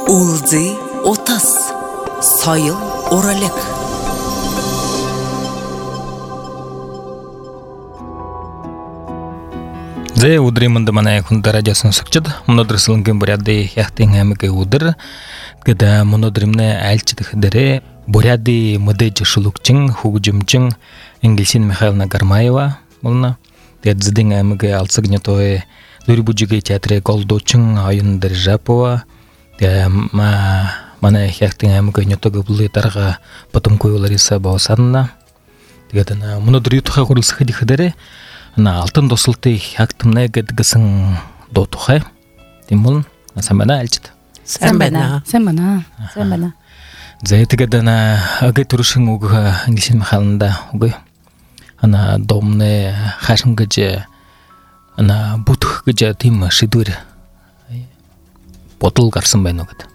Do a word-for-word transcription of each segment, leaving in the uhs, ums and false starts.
Улзы отас, сайыл оралек. Зе удримында мана якында радиосын сыкчыд. Монодырсылынген буряды яхтың әмігі удыр. Гыда монодырымны әлчідік дәрі буряды мыдыжы шылукчың, хугжымчың Энгельсин Михайловна Гармаева. Болна. Дедзідің әмігі алсыгне той Дөрбуджиге театры голдочың айын Дәржапова. Мана яхтың әмігі нетоғы бұлы тарға потом кой Лариса Баусанна. Дегедана монодыр ютуға құрылсықы дихадары. На алтын досылты яктымна гэдгісің дотуға. Демболын, сәмбәна әлчіді. Сәмбәна. Сәмбәна. Сәмбәна. Зәйтігедана ағай тұрышың ұғыға Энгельсин Михайловна ұғай. Ана домны хашын гыжы, ана бутық гыжы тим шидур. Ботыл гарсын байны ұғыды.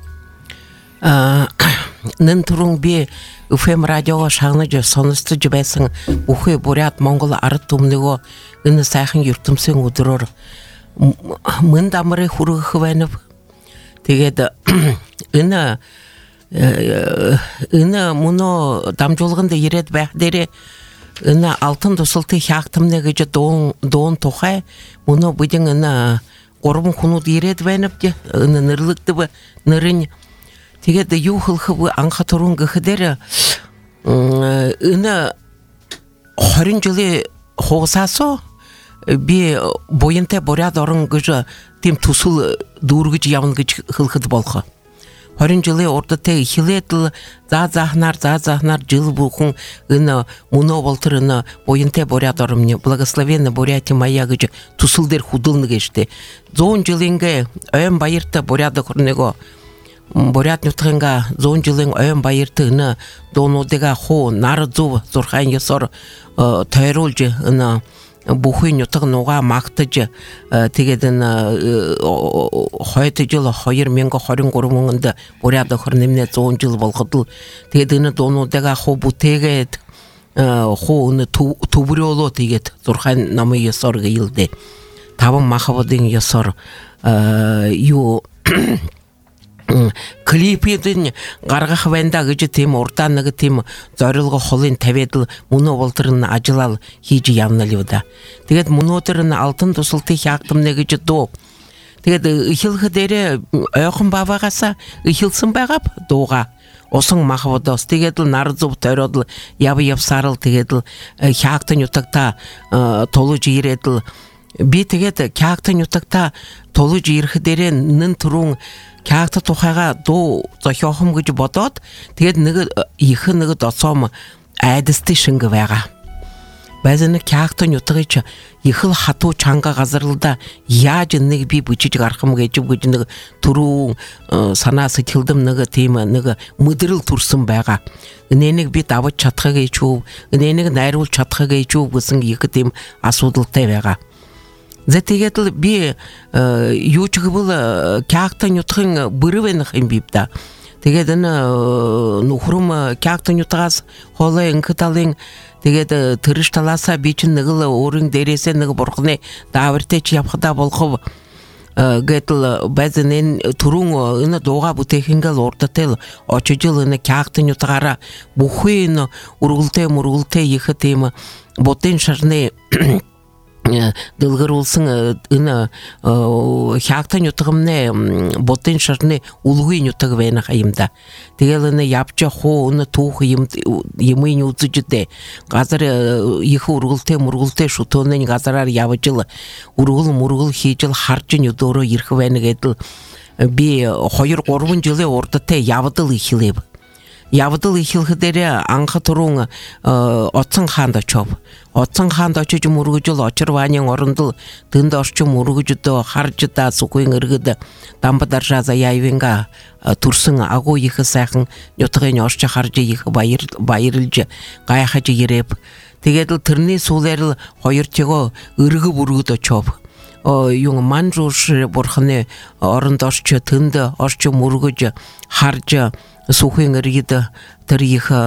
Нын тұрың бе Уфем радиоға шағыны жа сонысты жібәсің ұхы бурят Моңғол арыт тумныға үні сайқын юртымсың ұдырыр. Мын дамыры хұрығы хывайнып. Тегеді үні үні мұны дамжолғынды ерет бәхдері үні алтын досылты яқтымнығы жа доғын тоқай мұны бұдың үні қорбын құнуды ерет бәйніп де үні нұрлықты бі нұрын. Тегеді юхылхы аңға тұрын ғыдері үні хорын жылы хоғысасо бе бойынтай боряд орын ғыжы тем тұсыл дұрғыч явын ғыч хылхыды болғы. Хорын жылы ордыте хилетіл за-захнар, за-захнар жыл бұқын үні мұны болтыр үні бойынтай боряд орымне благословенны боряти майя ғыжы тұсылдер худылны кешті. Зоң жылынғы өйін байырты боряды құрnego Борят нютхенга зон жылың өйін байыртыны донодыға хо нары зу зорхайын есор тайрол жы бұхуй нютығын оға мақты жы тегедін хойты жылы хойыр менгі хорын көріміңінді боряды құрнемне зон жыл болғыдыл тегедіні донодыға хо бұтегет хо үні тубыры олу тегет зорхайын намы есор ғилді табын мақабыдың есор ю клипедін ғарға қывайында ғыжы тем, ортанығы тем, зөрілгі қолын тәведіл мұны олтырын ажылал хейжі явналыуда. Тегед мұны отырын алтын досылты яқтымны ғыжы до. Тегед ұхилғы дәрі өйқын бабағаса ұхилсын бағап доға. Осың мақывадос. Тегеділ нарызып тәроділ ябы-яб сарыл тегеділ яқтын ұтықта толы жиреділ. Би тегеді яқтын ұтықта толы жиырғы дәрі нын тұруң Кәкті тұқаға до зохиохым күжі бодот, тегед нығы иқы нығы досом әдісті шыңғы вәға. Бәзіні кәкті нүтігічі иқыл хату чаңға ғазырылда яжы нығы бей бүчі ғарқым ғечіп күжі нығы тұруң санасы тілдім нығы теймі нығы мұдырыл тұрсын бәға. Үненік бей дабыт чатқа ғечіп, үненік нәріл чатқа ғечіп ғысын иқы тейм асудылтай вәға. Зәтегетіл бе ючығы бұл кәқтін үтіғін бұрывен қым бейіпті. Тегедіні нұхырым кәқтін үтіғас қолы үңкіталың тегеді тұрышталаса бейчін нығылы орын дәресе нығы бұрқыны дәуіртеч япқыда болқы гетіл бәзінен тұрың үні доға бұтекінгіл ордател очы жыл үні кәқтін үтіғара бұхы үні ұрғылте-мұрғылте еқі темі ботен шарны дылғыр олсың үні хяқтан үтігімне боттен шарны ұлғын үтігі вәйіні қайымда. Тегел үні япча хо үні туғы емейін ұзы жүдде. Қазір еқі ұрғылте-мұрғылте шутонын қазарар ябы жылы ұрғыл-мұрғыл хейжіл харчын үдоры ерхі вәйіні ғеділ. Бе қойыр қорбын жылы ордыте ябыдыл ихилебі. Ябыдыл ихилгідері аңқы тұруң отсын қанда чоп. Отсын қанда чөжі мұрғы жыл очыр ванен орындыл дынды ошчы мұрғы жүді харжыда сұқойын ұрғыды дамбадар жаза яйвенға тұрсын ағу екі сәқін нөтіғен ошчы харжы екі байырылжы ғаяқажы ереп. Тегеділ түріне солеріл қойыртего ұрғы бұрғыды чоп. Юң манжушы бұрқыны орындошчы тынды ошчы мұрғы жы харжы Сухын ұргиді түргігі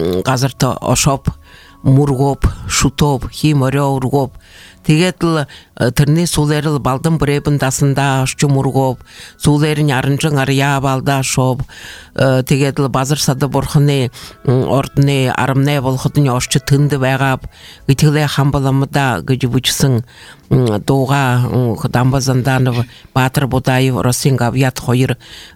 ғазырты ошоп, мұрғоп, шутоп, хим өрі ұрғоп. Тегетіл тэрний сүүлэрэл балдан брэбэн дасандаа орчим ургов сүүлэр нь аранжин арья балдаа шов тэгээд л базар сад бурхны ордны арамнаа болоход нь орч тэнд байгаа итгэлээ хамбаламда гэж бүжсэн дууга Дамбазанданов Баатар Будаев Росин Гавьят хоёр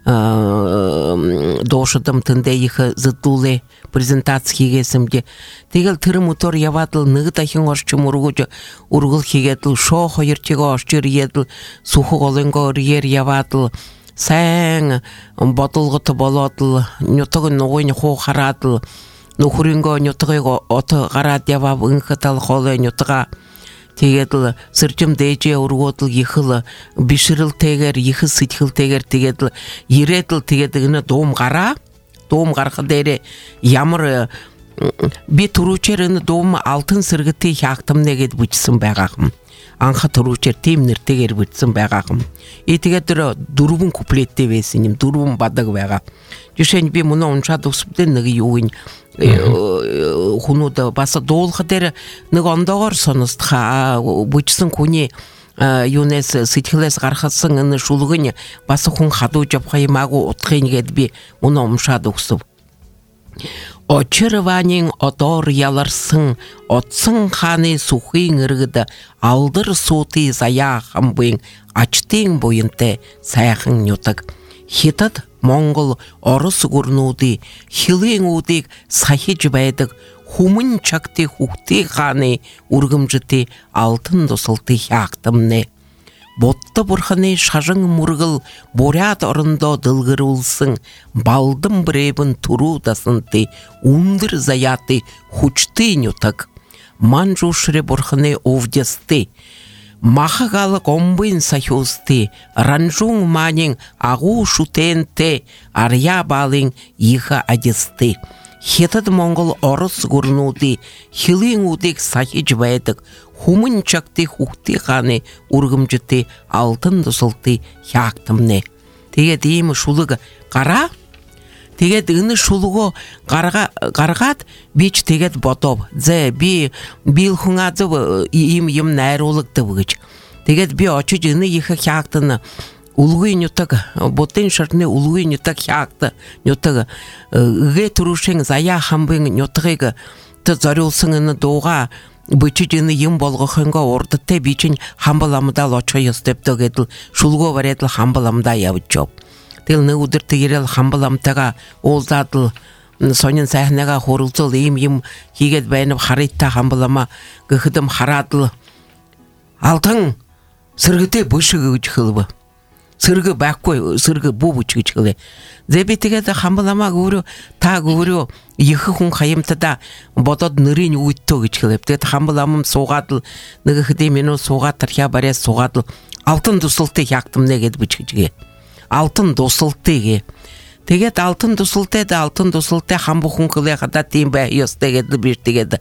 доошдом тэндээ их зэдүүлээ презентац хийгээсэмдээ тэгэл тэр мотор яваад л нэг дахин орчим ургуж ургал хийгээд л шоо хоёр чигээ орчир иед л сүхэг олонгоор иер яваад л сайн бодолгот болоод л нютаг нугын хуу хараад л нөхрөнгөө нютгийг ото гараад яваа инхтал хоолой нютага тэгээд л сэржим дээжээ өргөөд л их л бишрэлтэйгээр их сэтгэлтэйгээр тэгээд л ирээд л тэгээд энэ дуум гараа дуум гарах дээр ямар би түрүүчээр энэ дуум алтан сэргэтийн хягтамнэ гэд бүжсэн байгаа юм анха түрүүчээр тим нэртэйгээр бүжсэн байгаа юм и тэгээд тэр дөрвөн куплеттэй байсан юм дөрвөн бадаг байгаа жишээ нь би мөн уншаад өсвдээ нэг юу ин хүнүүд бас дуулах дээр нэг ондоогоор сонстха бүжсэн хүний юунес сэтгэлээс гаргасан энэ шулгын бас хүн хадууж авах юмаагүй утгыг гээд би мөн уншаад өгсөв очирванин одоор яларсан отсон хааны сүхийн иргэд алдар суути заяа хамбын ачтын буянтай сайхан нютаг хятад Монгол Орос гүрнүүдийн хилийн үүдийг сахиж байдаг хүмүн чагтын хүүхдийн хааны үргэмжтэй алтан тусалтын хягтамнэ Будда бурханы шажин мөргөл бурят орондоо дэлгэрүүлсэн балдан брэбэн түрүү дасанты өндөр заяаты хүчтэй нютаг манжушре бурханы овдясты махагал гомбын сахиусты ранжун манин агу шутенте арья балын иха адисты хятад Монгол Орос гүрнүүдийн хилийн үүдийг сахиж байдаг хүмүн чагтын хүүхдийн хааны үргэмжтэй алтан тусалтын хягтамнэ тэгээд ийм шулэг гараа тэгээд энэ шулгоо гарга гаргаад би ч тэгээд бодов зэ би бил хүн азав ийм юм найруулагдав гэж тэгээд би очиж энэ их хягтан улгүй нютаг будын шарны улгүй нютаг хягт нютаг гэ түрүүшин заяа хамбын нютгийг тэ зориулсан энэ дууга бүчиж энэ юм болгохынгаа урдтай би чинь хамбал амдаа л очоо ёстойтой гэдэл шулгоо бариад л хамбал амдаа явж. Тэгэл нэг өдөр тэгэрэл хамбал амтайгаа уулзаад л сонин сайхнагаа хуралцал ийм юм хийгээд байна харитаа хамбал амаа гэхэдэм хараад л алтан сэргэтэй бүшиг гэж хэлв. Сэргэ байхгүй сэргэ бүү бүч гэж хэлээ. Зэби тэгээд хамбал амаа өөрөө та өөрөө их хүн хаямтада бодоод нэрийн үйттөө гэж хэлээ. Тэгээд хамбал амам суугаад л нэг хэдий минут суугаад тархиа бариас суугаад л алтан тусалтыг хягтамнэ гэд бичгэжгээ. Алтан тусалтыг гээ. Тэгээд алтан тусалтай да алтан тусалтай хамбу хүн хэлээ хадаа тийм бай ёстой гэдэл би тэгээд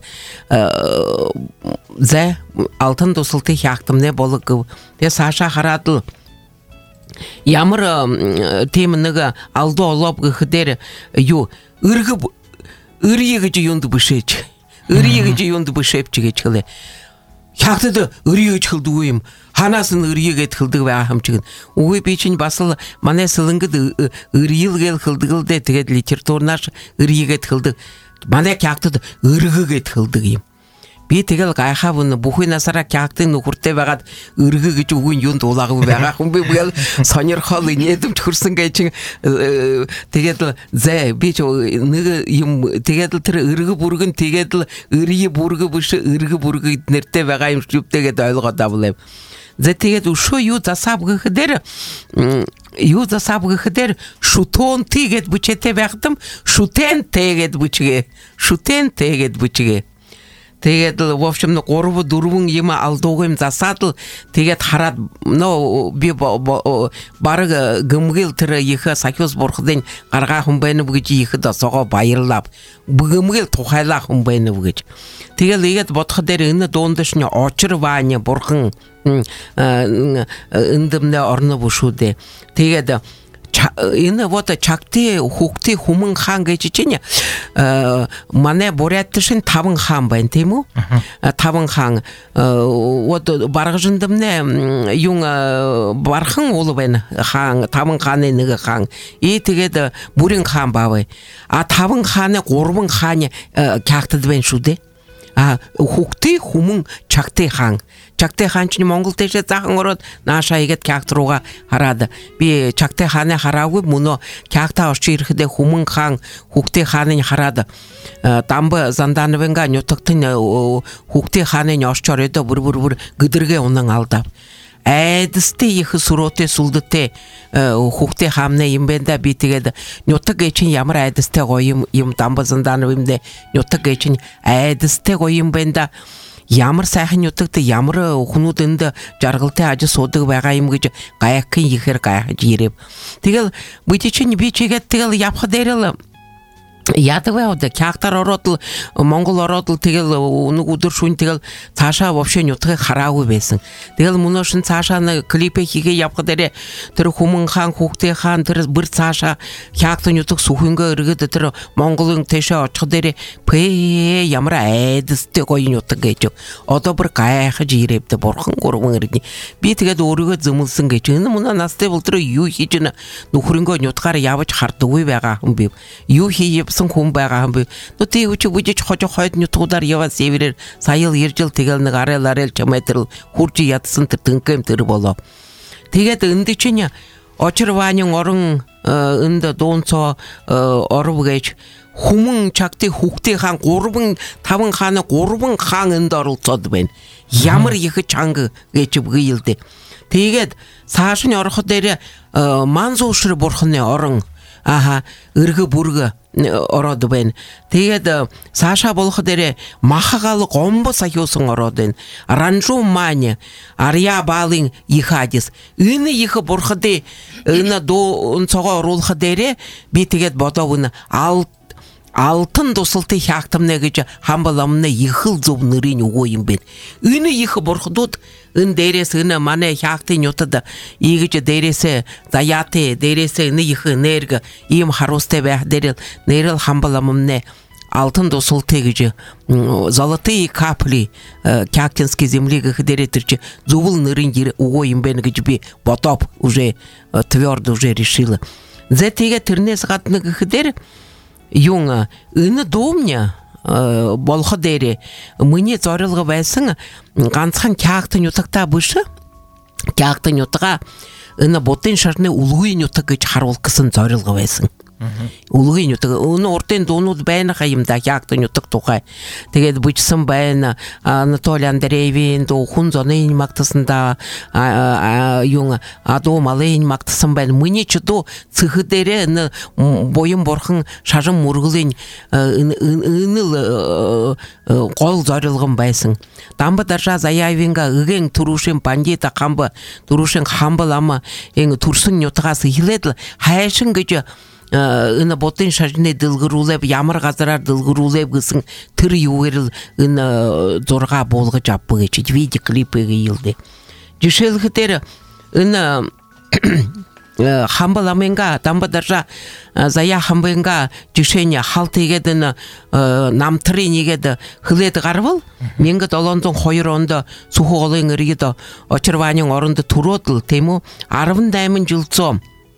зэ алтан тусалтыг хягтамнэ болог. Тэгээд саашаа хараад л ямар тийм нэг алдуу олооб гэхээр юу өргө өрий гэж юунд бишээж өрий гэж юунд бишээвч гэж хэлээ. Хягтад өрий гэж хэлдэг юм. Ханаас нь өрий гэж хэлдэг байгаа юм чиг. Үгүй би чинь бас л манай сэлэнгэд өрийл гэж хэлдэг л дээ. Тэгээд литературнаас өрий гэж хэлдэг. Манай хягтад өргө гэж хэлдэг юм. Би тэгэл гайхав нь бүхий насаараа хягтын нөхөртэй байгаад өргө гэж үгүй юунд улаагүй байгаа хүн би бүгд сонирхол инээдэмж хөрсөн гэж тэгээд зэ би ч нэг юм тэгээд тэр өргө бүргэн тэгээд л өргө бүргө биш өргө бүргэ нэртэй байгаа юм зүвтэйгээд ойлгоод авлаа. Зэ тэгээд өшөө юу засаав гэхээр юу засаав гэхээр шутон тэгээд бүчтэй байхдам шутен тэгээд бүчгээ шутен тэгээд бүчгээ тэгээд л в общем гурав дөрвөн юм алдууг юм засаад л тэгээд хараад нөө би баг гэмгэл тэр их сахиус бурхдын гаргаа хүн байна гэж ихэд осогоо баярлав гэмгэл тухайлаа хүн байна гэж тэгэл игээд бодох дээр энэ дуундаш нь очирвааны бурхан эндэмнэ орно бүшүүдэ тэгээд энэ вот чагти хүүхти хүмүн хаан гэж чинь манай бурятшин таван хаан байна тийм үү? Таван хаан вот баргажиндэмнэ юм бархан ул байна хаан таван хааны нэг хаан и тэгээд бүрэн хаан бавэ а таван хааны гурван хааны кягтад байна шүү дээ. А хүүхти хүмүн чагти хаан Чагтай хаан чинь Монгол дэшээ заахан ороод наашаа игээд кягт руугаа хараад би Чагтай хааны хараагүй мөнөө кягтаа орч ирэхдээ хүмүн хаан хүүхти хааныг хараад дамба зандаанвэнга нютагтын хүүхти хааныг орч ороод бүр бүр бүр гэдэргээ унан алдав. Айдстэй их сүрөөтэй сүлдтэй хүүхти хаамны юм байна да би тэгээд нютаг гэж ямар айдстэй гоё юм юм дамба зандаанвэндэ нютаг гэж айдстэй гоё юм байна да ямар сайхан нютагт ямар хүмүүд энд жаргалтай аж суудаг байгаа юм гэж гайхын ихэр гайхаж ирэв. Тэгэл бид чинь би чигээд тэгэл явах дээрэл яадаг вэ? Кягтар ороод Монгол ороод тэгэл нэг өдөр шөнө тэгэл цаашаа вообще нютгийг хараагүй байсан. Тэгэл мөнөө шин цаашаа нэг клипээ хийгээ явах дээрээ тэр хүмүн хаан хүүхтэй хаан тэр бүр цаашаа кягт нютг сүхэнгээ эргээд тэр Монголын тэшээ очих дээрээ пэ ямар айдстэй гоё нютг гэж одоо бүр гайхаж ирэвдэ бурхан гурван ирнэ. Би тэгээд өөрийгөө зэмлсэн гэж энэ мөнөө настай бол тэр юу хийж нэ нөхрөнгөө нютгаар явж хардаггүй байгаа юм би. Юу хийе хүн байгаа юм би. Но тий үчиг үжиж хожо хойд нютгуудаар яваа севэрээр саял иржил тэгэл нэг арел арел чаметр хурж ядсан тэр тэнкэм тэр болоо. Тэгээд энд чинь очирвааны орон энд дуунцоо оров гэж хүмүн чагти хүүхти хаан гурван таван хааны гурван хаан энд оролцоод байна. Ямар их чанга гэж бгийлдэ. Тэгээд цааш нь орох дээр манзуушр бурхны орон аха өргө бүргө ороод байна. Тэгээд цаашаа болох дээр махагал гомбо сахиусан ороод байна. Ранжу маня арья балын их адис. Энэ их бурхады энэ дуу онцгой оруулах дээр би тэгээд бодов энэ ал алтан тусалтын хягтамнэ гэж хамбаламны ихэл зөв нэрийн өгөө юм бэ. Энэ их бурхадууд энэ дээрээс энэ манай хягтын нютад ийгэж дээрээс заяаты дээрээс энэ их энерги ийм харуустай байх дээр нэрэл хамбаламны алтан тусалтай гэж золотые капли Кягтинский земли гэхээр тэр чи зөвл нэрийн өгөө юм бэ гэж би бодоп уже твердо уже решила. Зэтигэ тэрнээс гадна гэхээр Юн энэ дуумня болох дээр миний зорилго байсан ганцхан кягт нютагтаа биш кягт нютага энэ будын шарны үлгий нютаг гэж харуулах гэсэн зорилго байсан. Үлгий нютаг өнө урдын дуунууд байна юм да кягт нютаг тухай. Тэгээд бичсэн байна Анатолий Андреевийн дуу хүн зонын магтсанда юун адуу малын магтсан байна. Миний ч дуу цэх дээр энэ буян бурхан шаран мөргөлийн энэ гол зорилгон байсан. Дамба даржа заяавинга ыгэн түрүүшин бандита хамба түрүүшин хамбалама энэ төрсөн нютагаас хилээд хайшин гэж энэ ботын шарны дэлгэрүүлэв ямар газараар дэлгэрүүлэв гэсэн тэр юуэр энэ зурга болгож авбаг гэж видео клипээ хийлдэ. Жишээлбэл энэ хамбаламенга дамбадаржа зая хамбенга жишээний халт игээд энэ намтрын игээд хлээд гарвал 천구 нулимдtwo онд Сүхүү голын иргэд очирвааны оронд төрөөдл тийм үү арван жил цоо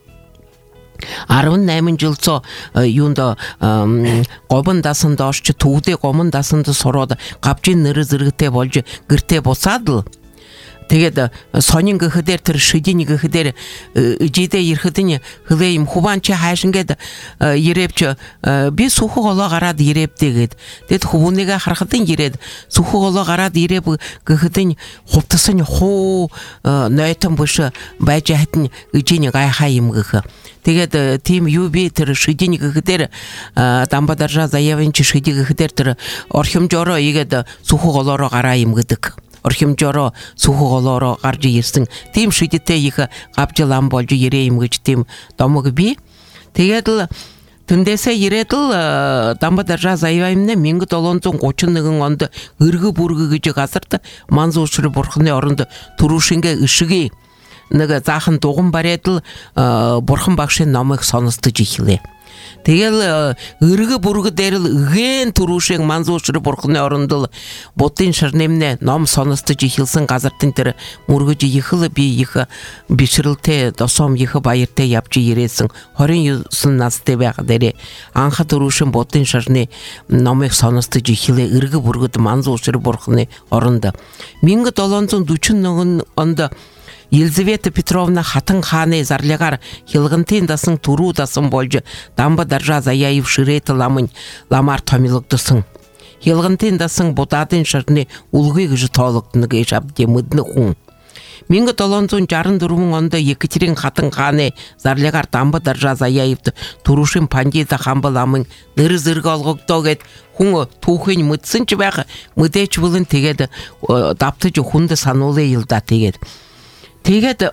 арван жил цоо юунд гомон дасанд орч төвдөө гомон дасанд сураад гавжин нэр зэрэгтэй болж гэртээ буцаад л тэгээд сонин гэхээр тэр шидийн гэхээр жидэ ирэхэд хлээ юм хуваанч хайшингээд ирэвч би Сүхүү голоо гараад ирэвдээ гэд тэгэд хөвүнийгээ харахад ирээд Сүхүү голоо гараад ирэв гэхэд хувтсан хуу нойтон биш байж хатан ижийн гайхаа юм гэх. Тэгээд тим юу би тэр шидийн гэхээр дамбадаржа заявын чи шидий гэхээр тэр орхимжороо игээд Сүхүү голоороо гараа юм гэдэг. Орхимжороо Сүхүү голоороо гарч ирсэн. Тим шидтэй их гавжлам болж ирээ юм гэж тим домог би. Тэгээд л тэндээсээ ирээд л дамбадаржа заявын 천구 нулимдуу онд өргө бүргө гэж газарт манзуушр бурхны оронд түрүүшингээ ишгээ нэг заахан дуган барайдал бурхан багшийн номыг сонстож ихлээ. Тэгэл өргө бүргө дээр л ген түрүүшин манзуушры бурхны орондол бутын шарнэмнэ ном сонстож ихэлсэн газартын тэр мөргөж ихэл би их бишрэлтэй досом их баяртай явж ирээсэн двадцать девять настай байх дээр анх түрүүшин бутын шарны номыг сонстож ихлээ өргө бүргэд манзуушры бурхны оронд мянга долоон зуун дөрвөн онд Елизавета Петровна хатан хааны зарлагаар хилгантын дасан туруу дасан болж дамба даржа заяев ширэт ламын ламар томилогдсон. Хилгантын дасан будадын шарны улгыг гэж тоологдно гэж абди мэднэ хүн. мянга долоон зуун шестьдесят дөрвөн онд Екатерин хатан хааны зарлагаар дамба даржа заяевд турушин пандида хамбал ламын нэр зэрэг олгогдоо гэд хүн түүхийн мэдсэн ч байх мэдээч булан тэгээд давтаж хүнд сануулаа илда тэгээд тэгээд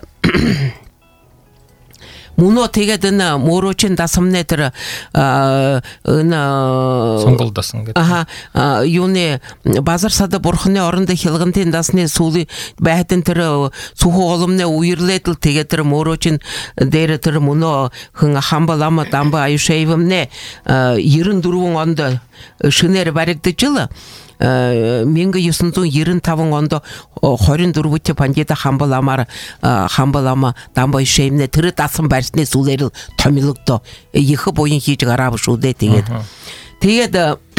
мөнөө тэгээд энэ мөрөөчн дасамнэ тэр энэ сонголдсон гэдэг. Аха юуны базар сада бурхны оронд хилгантын дасны сүүли байхын тэр сүхүү голомны үерлэдэл тэгээд тэр мөрөөчн дээр тэр мөнөө хэн хамбалама дамба аюшаевмне девяносто дөрвөн онд шинээр баригдчихла мянга девятьсот девяносто таван онд двадцать дөрвөт пандида хамбаламар хамбалама дамба ишээмнэ тэр дасан барьсны сүлэрэл томилогдоо их буян хийж гараав шүү дээ тэгээд тэгээд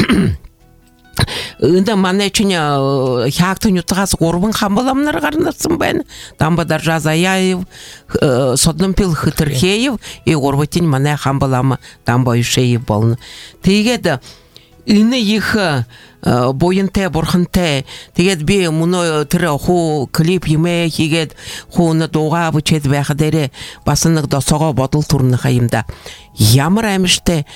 энэ манай чинь хаагтын утгаас гурван хамбаламнар гарнасан байна. Дамба даржа заяев содномпил хитрхеев и гурватын манай хамбалама дамба ишэев болно. Тэгээд энэ их боянтай бурхантай тэгээд би мөнөө тэр хуу клип юмээ хийгээд хууна дуугаа бүчээд байх дээр бас нэг досоогоо бодол төрнөх юм да. Ямар амжтай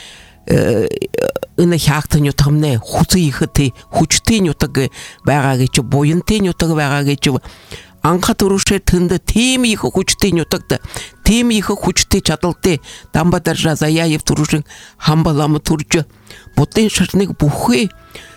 энэ хаагтын утгамнэ хүзээ ихэтэй хүчтэй утаг байгаа гэж боянтай утаг байгаа гэж анха төрөшөө тэнд тийм их хүчтэй утагт тийм их хүчтэй чадалтай дамба даржа заяев төрөшин хамбалам төрж бутын шарныг бүхий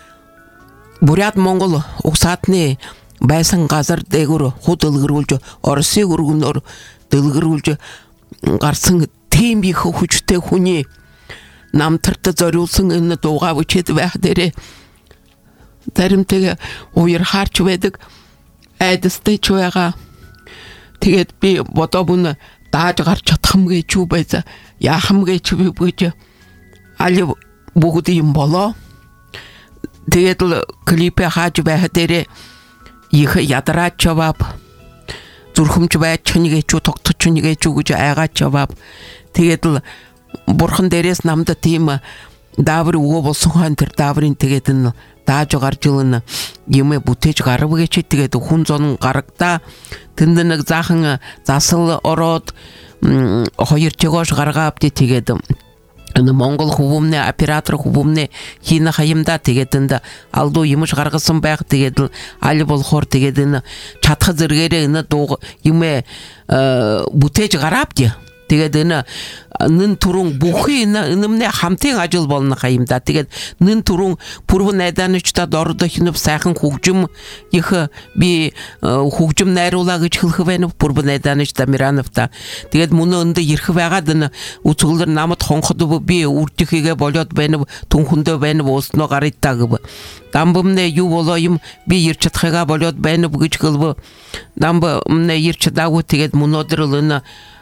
Бурят Монгол угсаатны байсан газар дээгүр худалгэрүүлж Оросын өргөнөөр дэлгэрүүлж гарсан тийм их хүчтэй хүний намтарт зориулсан энэ дуугаа бүчээд байх дээр заримтайг уяр харч байдаг айдастай ч байгаа. Тэгээд би бодообүн дааж гарч чадах юм гэж юу байза яах юм гэж би бүгд али бүгд юм болоо. Тэгээд л клипэ хааж байх дээр их ядараач чавап зүрхэмж байж нэг ч тогтож нэг ч гэж айгаач чавап тэгээд л бурхан дээрээс намда тийм даавар өгөө болсон хан тэр дааврын тэгээд нь дааж гарч илэн юм бүтээж гарав гэж тэгээд хүн зон гарагта тэнд нэг заахан засал ороод хоёр чигоош гаргаав тэгээд энэ Монгол хөвөмнө оператор хөвөмнө хина хаямда тэгээд энэ алдуу юмш гаргасан байх тэгээд аль болохоор тэгээд энэ чадах зэрэгээрээ энэ дуу юм бүтээж гараавд тэгээд энэ нэн түрүүн бүхий энэмнэ хамтын ажил болно хаямда тэгээд нэн түрүүн пүрв найдаанчдад ордо хинэв сайхан хөгжим их би хөгжим найруулаа гэж хэлэх байна пүрв найдаанч Дамирановта тэгээд мөн өндө ирэх байгаад энэ үзүүлэр намд хонход би үрдэхийгээ болоод байна түнхэндөө байна уусноо гаритаа гэв дамбамнэ юу болоо юм би ирч чадхайгаа болоод байна гэж хэлв дамбамнэ ирч даагуу тэгээд мөн өдрөл энэ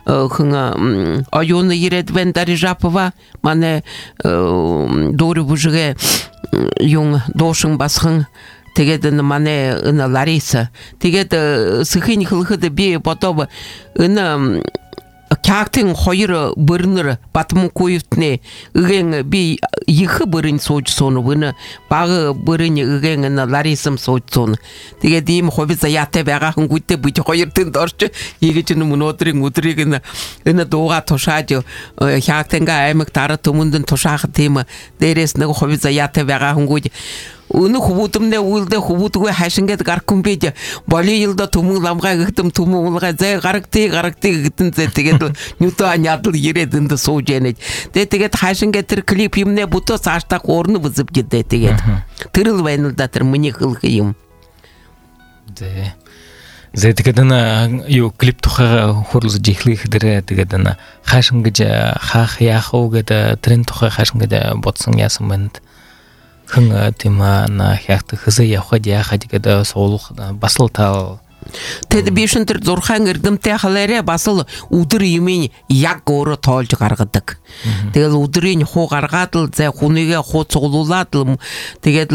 хэн аюуны ирээд бэн дарижапова мане дөрөв бүжгэ юм дошин басхан тэгээд энэ мане энэ Лариса тэгээд сэхийн хэлэхэд би бодов энэ Кяактын хоёр бөрнөр Батмукуевтны ыгэн би их бөрн сууж сон вэна баг бөрн ыгэн на Ларисам сууж сон тэгээд ийм хобиз яатай байгаа хөнгөдөө бич хоёр тэнд орч ийгэж нь өнөөдрийн өдрийг энэ энэ дууга тушааж Кяактынга аймаг дараа төмөндөн тушаах тийм дээрээс нэг хобиз яатай байгаа хөнгөд Өнө хөвүүдмнэ үлдэ хөвүүдгүй хашингээд гаркумбид боли йылда төмөн ламгай гэгтэм төмөн улгай зэ гарагти гарагти гэгтэн зэ тэгээд нютаа нядл ирээд энд сууж янэ. Тэгээд тэгээд хашингээд тэр клип юмнэ бүтөө цааштай хуурны бүзэв гэдэ тэгээд тэрл байна л да тэр миний хэлэх юм. Зэ. За тэгэдэн юу клип тухайга хурлж жихлих дээрээ тэгэдэн хаашин гэж хаах яах уу гэдэг тренд тухай хаашин гэж бодсон яасан мэнд хэн тийм на хягт хэсэ явхад яахад гэдэг суулах бас л таа Тэд бишэн тэр зурхаан эрдэмтэй халаарэ бас л өдөр юмын яг өөрөө тоолж гаргадаг. Тэгэл өдрийн хуу гаргаад л зай хүнийгээ хуу цуглуулад л тэгээд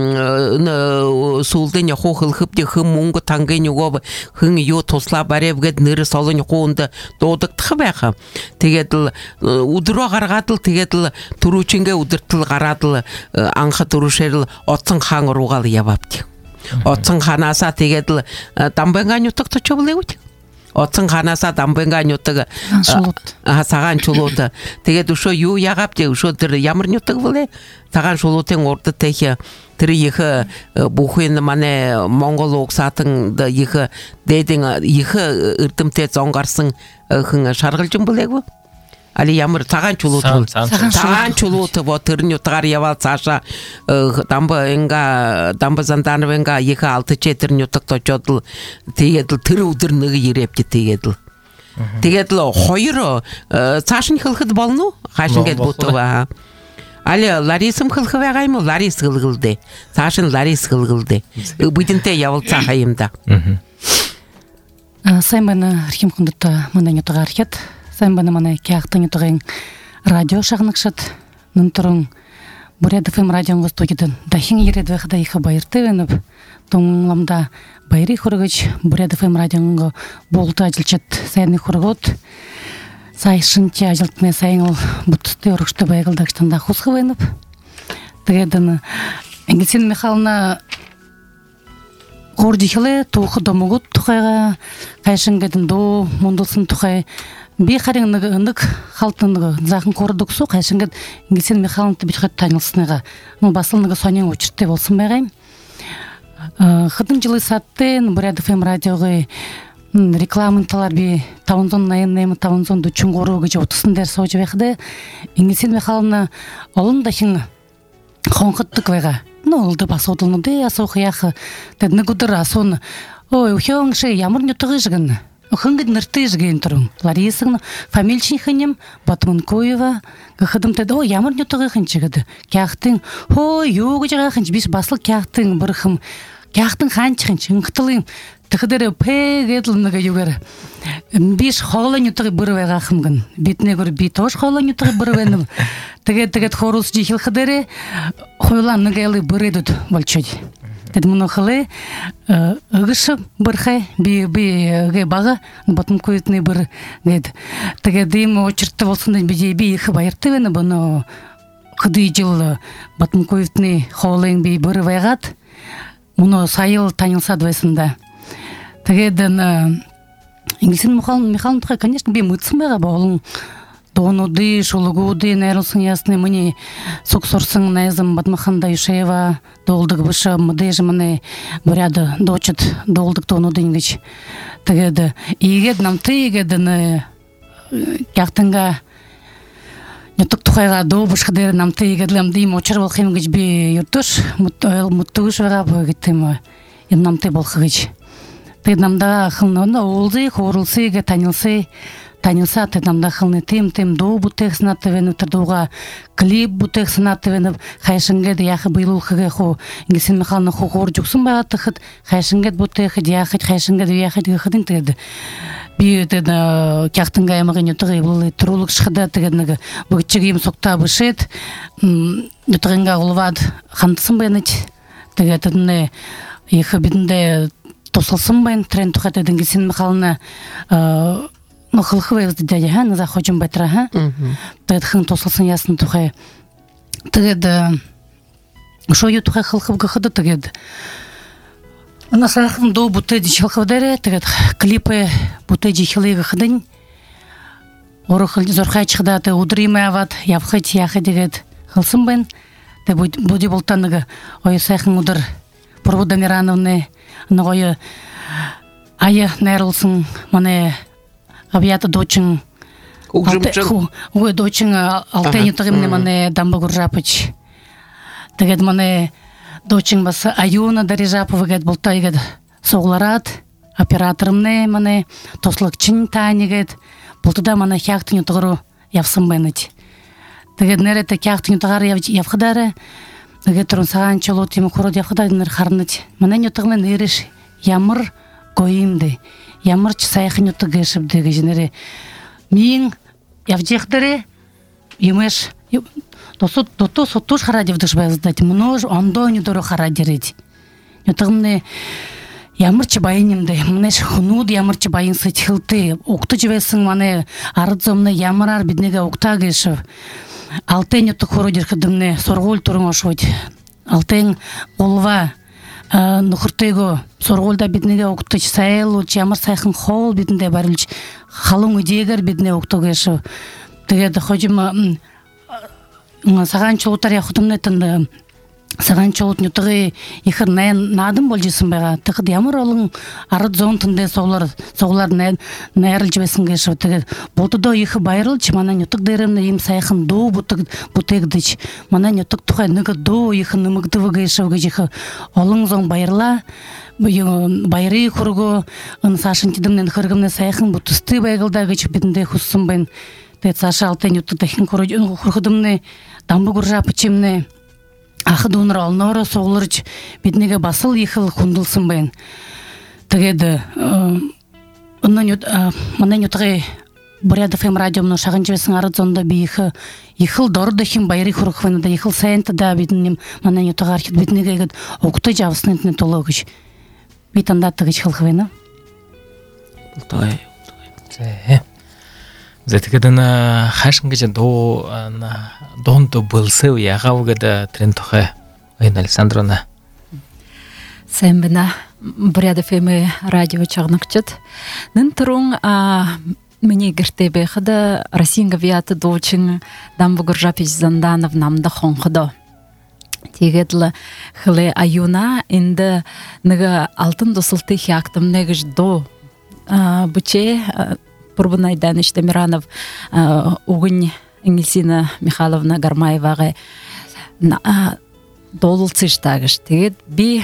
л сүлдэн хуу хөлхөпдө хэм мөнгө тангийн нөгөө хэн юу туслаа барев гэд нэр солон хуунд дуудагдах байхаа. Тэгээд л өдрөө гаргаад л тэгээд л түрүүчингээ өдөртөл гараад л анха түрүүшээр л оцсон хаан руугаа л явавд. Оцсон ханаасаа тэгээд л дамбангаа нутагт очивлээгүй. Оцсон ханаасаа дамбангаа нутаг цагаан чулууд. Тэгээд өшөө юу ягаад өшөө тэр ямар нутаг вэ? Цагаан чулуудын урд тэх тэр их бүхэн манай Монгол угсаатан их дэдин их эрдэмтэй зонгарсан хэн шаргалжин болээгүй. Али ямар цагаан чулууд цагаан чулууд бо тэрний утгаар явал цаашаа дамба инга дамба занданвенга их алт четэрний утагт очоод тэгээд л тэр өдөр нэг ирээвч тэгээд л тэгээд л хоёр цааш нь хэлэхэд болно хаашин гээд бутва али Ларисам хэлэх байгаа юм уу Ларис хэлгэлдэ цааш нь Ларис хэлгэлдэ бидэнтэй явуулцаа хаимда сайн байна архим хүндэт манай нутгаар хэд сайн байна манай кягтын нутгийн радио шагнагшад нүнтрэн Бурят эф эм радионгоос тугидан дахин ирээд байхад их баяртай байна. Тунламда баярыг хүргэж Бурят эф эм радионго болд ажилчид сайн хүргөөд сайшинч ажилтны сайн бүтцтэй өргөжтэй байгальдагч тандаа хусах байна. Тэгээд Ангелина Михайловна гордихле тух домогот тухайга кайшин гэдэн доо мундулсан тухай би харин нэг нэг халтын нэг захан кордок су кайшин гэд Ангелина Михайловнатай би хат танилцсныга ну бас л нэг сонин учиртай болсон байгаа юм. Хэдэн жилийн саттен Бурят эф эм радиогы рекламын талаар би таван зуун найман найман таван зуун дөрвөн гурав гэж утсан дээр сууж байхад Ангелина Михайловна олон дахин хонхотдог байгаа. Ну ол да асуудал нь дээ асуух яах тэд нэг өдөр асуун ой өхөн шиг ямар нутаг жигэн өхөнгөд нэртэй жигэн төрөн Ларисың фамилчинхэнэм Батмункоева гэхэдэмтэд ой ямар нутаг хин чигэд кяхтын хөө юу гэж байгаа хин биш бас л кяхтын бүрхэм кяхтын хаанчхын чингтэл тэгэхээр пэ гэдэл нэг юугаар биш хоолой нутаг бүр байгаа хам гэн биднэгөр би тоош хоолой нутаг бүр байна тэгээд тэгээд хоруулж ихлэх дээрээ хойлоо нэг ялы бүрээдүүд болчиход тэд мөнөхлээ өгш бүрхэ би би гэ бага Батмункоевны бүр гэд тэгээд ийм учиртай болсон би би их баяртай байна боно хэдий жил Батмункоевны хоолойн би бүр байгаад мөнө саял танилцаад байсан да. Тэгээд Ангелина Михайловна, конечно, би мэдсэн байгаа болон доонуды, шулгууды, найруулсан ясны миний сук сурсан найзам Бадмахан Дайшева доолдог быша мдэж мане Бурят доочит доолдог доонуды ингэж. Тэгээд ийгээд намтай ийгээд нэ кяхтанга нутаг тухайга доо бушх дээр намтай ийгээд ламди мочор болох юм гэж би юртуш муттугш байгаа гэтэм юм намтай болох гэж. Тэгээд намда хылны уулзы хууралсыг танилцсан танилцаа тэд намда хылны тим тим дуу бүтээх санаатай байна өтер дууга клип бүтээх санаатай байна хайшингээд яах биелүүлэхээ хуу Ангелина Михайловна хуурж өгсөн байгаа тэгэхэд хайшингээд бүтээх яах хайшингээд яах гэхэд тэгээд би тэд кяхтанга ямагын нутгийг бол төрүүлэгшхдэ тэгээд нэг бүгчиг юм сугтаа бишээд нутгинга улваад хандсан байна тэгээд нэ их бидэндээ тусалсан байна тренд тухайд Ангелина Михайловна нөхөлх байвд дэ хан за хожим байтра ха тэгээд хэн тусалсан ясны тухай тэгээд шоо ю тухай хылхв гэхэд тэгээд насахан дуу бүтээж хэлхв дээрээ тэгээд клипэ бүтээж хэлхийг хэдэн орохол зорхайчхда тэ өдрийн аваад явхад яах тэгээд хэлсэн байна тэгээд боди болтан нэг ой сайхан өдөр Провода Мирановны ногой ая найруулсан манай авьята дочин угжимчин уг дочин алтай нутагын манай дамбагур жапыч тэгээд манай дочин бас аюуна дарижапова гэд болтойгэд суглараад операторымны мане тослыкчын таанигет бултуда мана хяктын ютгыру явсынбайныть. Тэгээд нэрэтэ хяктын ютгар явхадары тэгээд турун сагаан чолуу тим курод явхадайныр харныть. Мана ютгны нэриш ямар гоимды. Ямарч сайхан ютг гэшибдэ гэжнэрэ мин явжихдэрэ юмэш тосот тото сотуш харадивдыш байздать множ ондони дөрө харадирэж. Ютгны ямарч байнымды мнеш хунуд ямарч байын сэтхилты уктуж байсан мане арзомны ямарар биднеге ukta гэшив. Алтын ютг хородир хыдымны соргул турун ошвот. Алтын олва нухыртыго соргулда биднеге уктуч сайыл ямар сайхан хол биднде барылж халын үдегер бидне укту гэшив. Тэгээд хожим саган чоутар яхудымны тынды саган чоут нютыгы ихыр нэн надым болжисын байга тыгыд ямар олың арыд зонтынды соглар соглар нэн нэрилж бесин гэшив. Тэгээд болтудо ихы байрылч мана нютык дээрэмне им сайхан дуу бутык бутэгдич мана нютык тухай нэгэ дуу ихы нымыгдывы гэшив гэжихы олың зон байрла байры хурго ын сашын тидымнен хыргымны сайхан бутысты байгылда гэч бидинде хуссын бен. Тэгээд саша алтын нютык дахин хургыдымны дамбы гуржа пычымны ахы дуныр алнора соглырч биднеге басыл ихыл хундылсын бен. Тэгээд ыннан мана нютыгы Бурят эф эм радиомны шагынчыбесын ары зонда бийхы ихыл дордахим байры хургыхваны да ихыл сайынты да биднем мана нютыгы архит биднеге окты жавыснынтны тологыч битанда тыгыч хылхвена. Той. Зэ. Зэтгэдэн хашин гэж доо донд болсоо ягавгад тренд тохой айн Александровна. Сайн байна. Бурят эф эм радио чагнагчд. Нэн турун а миний гэртээ байхад Россинга вят дуучин Дамбугур Жапич Занданов намда хонходо. Тэгээд л хле аюна инде нэг алтын дусалты хяктам нэгж доо а буче Пурбунай Даниш Тамиранов угын Ингельсина Михайловна Гармаеваға долылцыш тагыш. Тэгээд би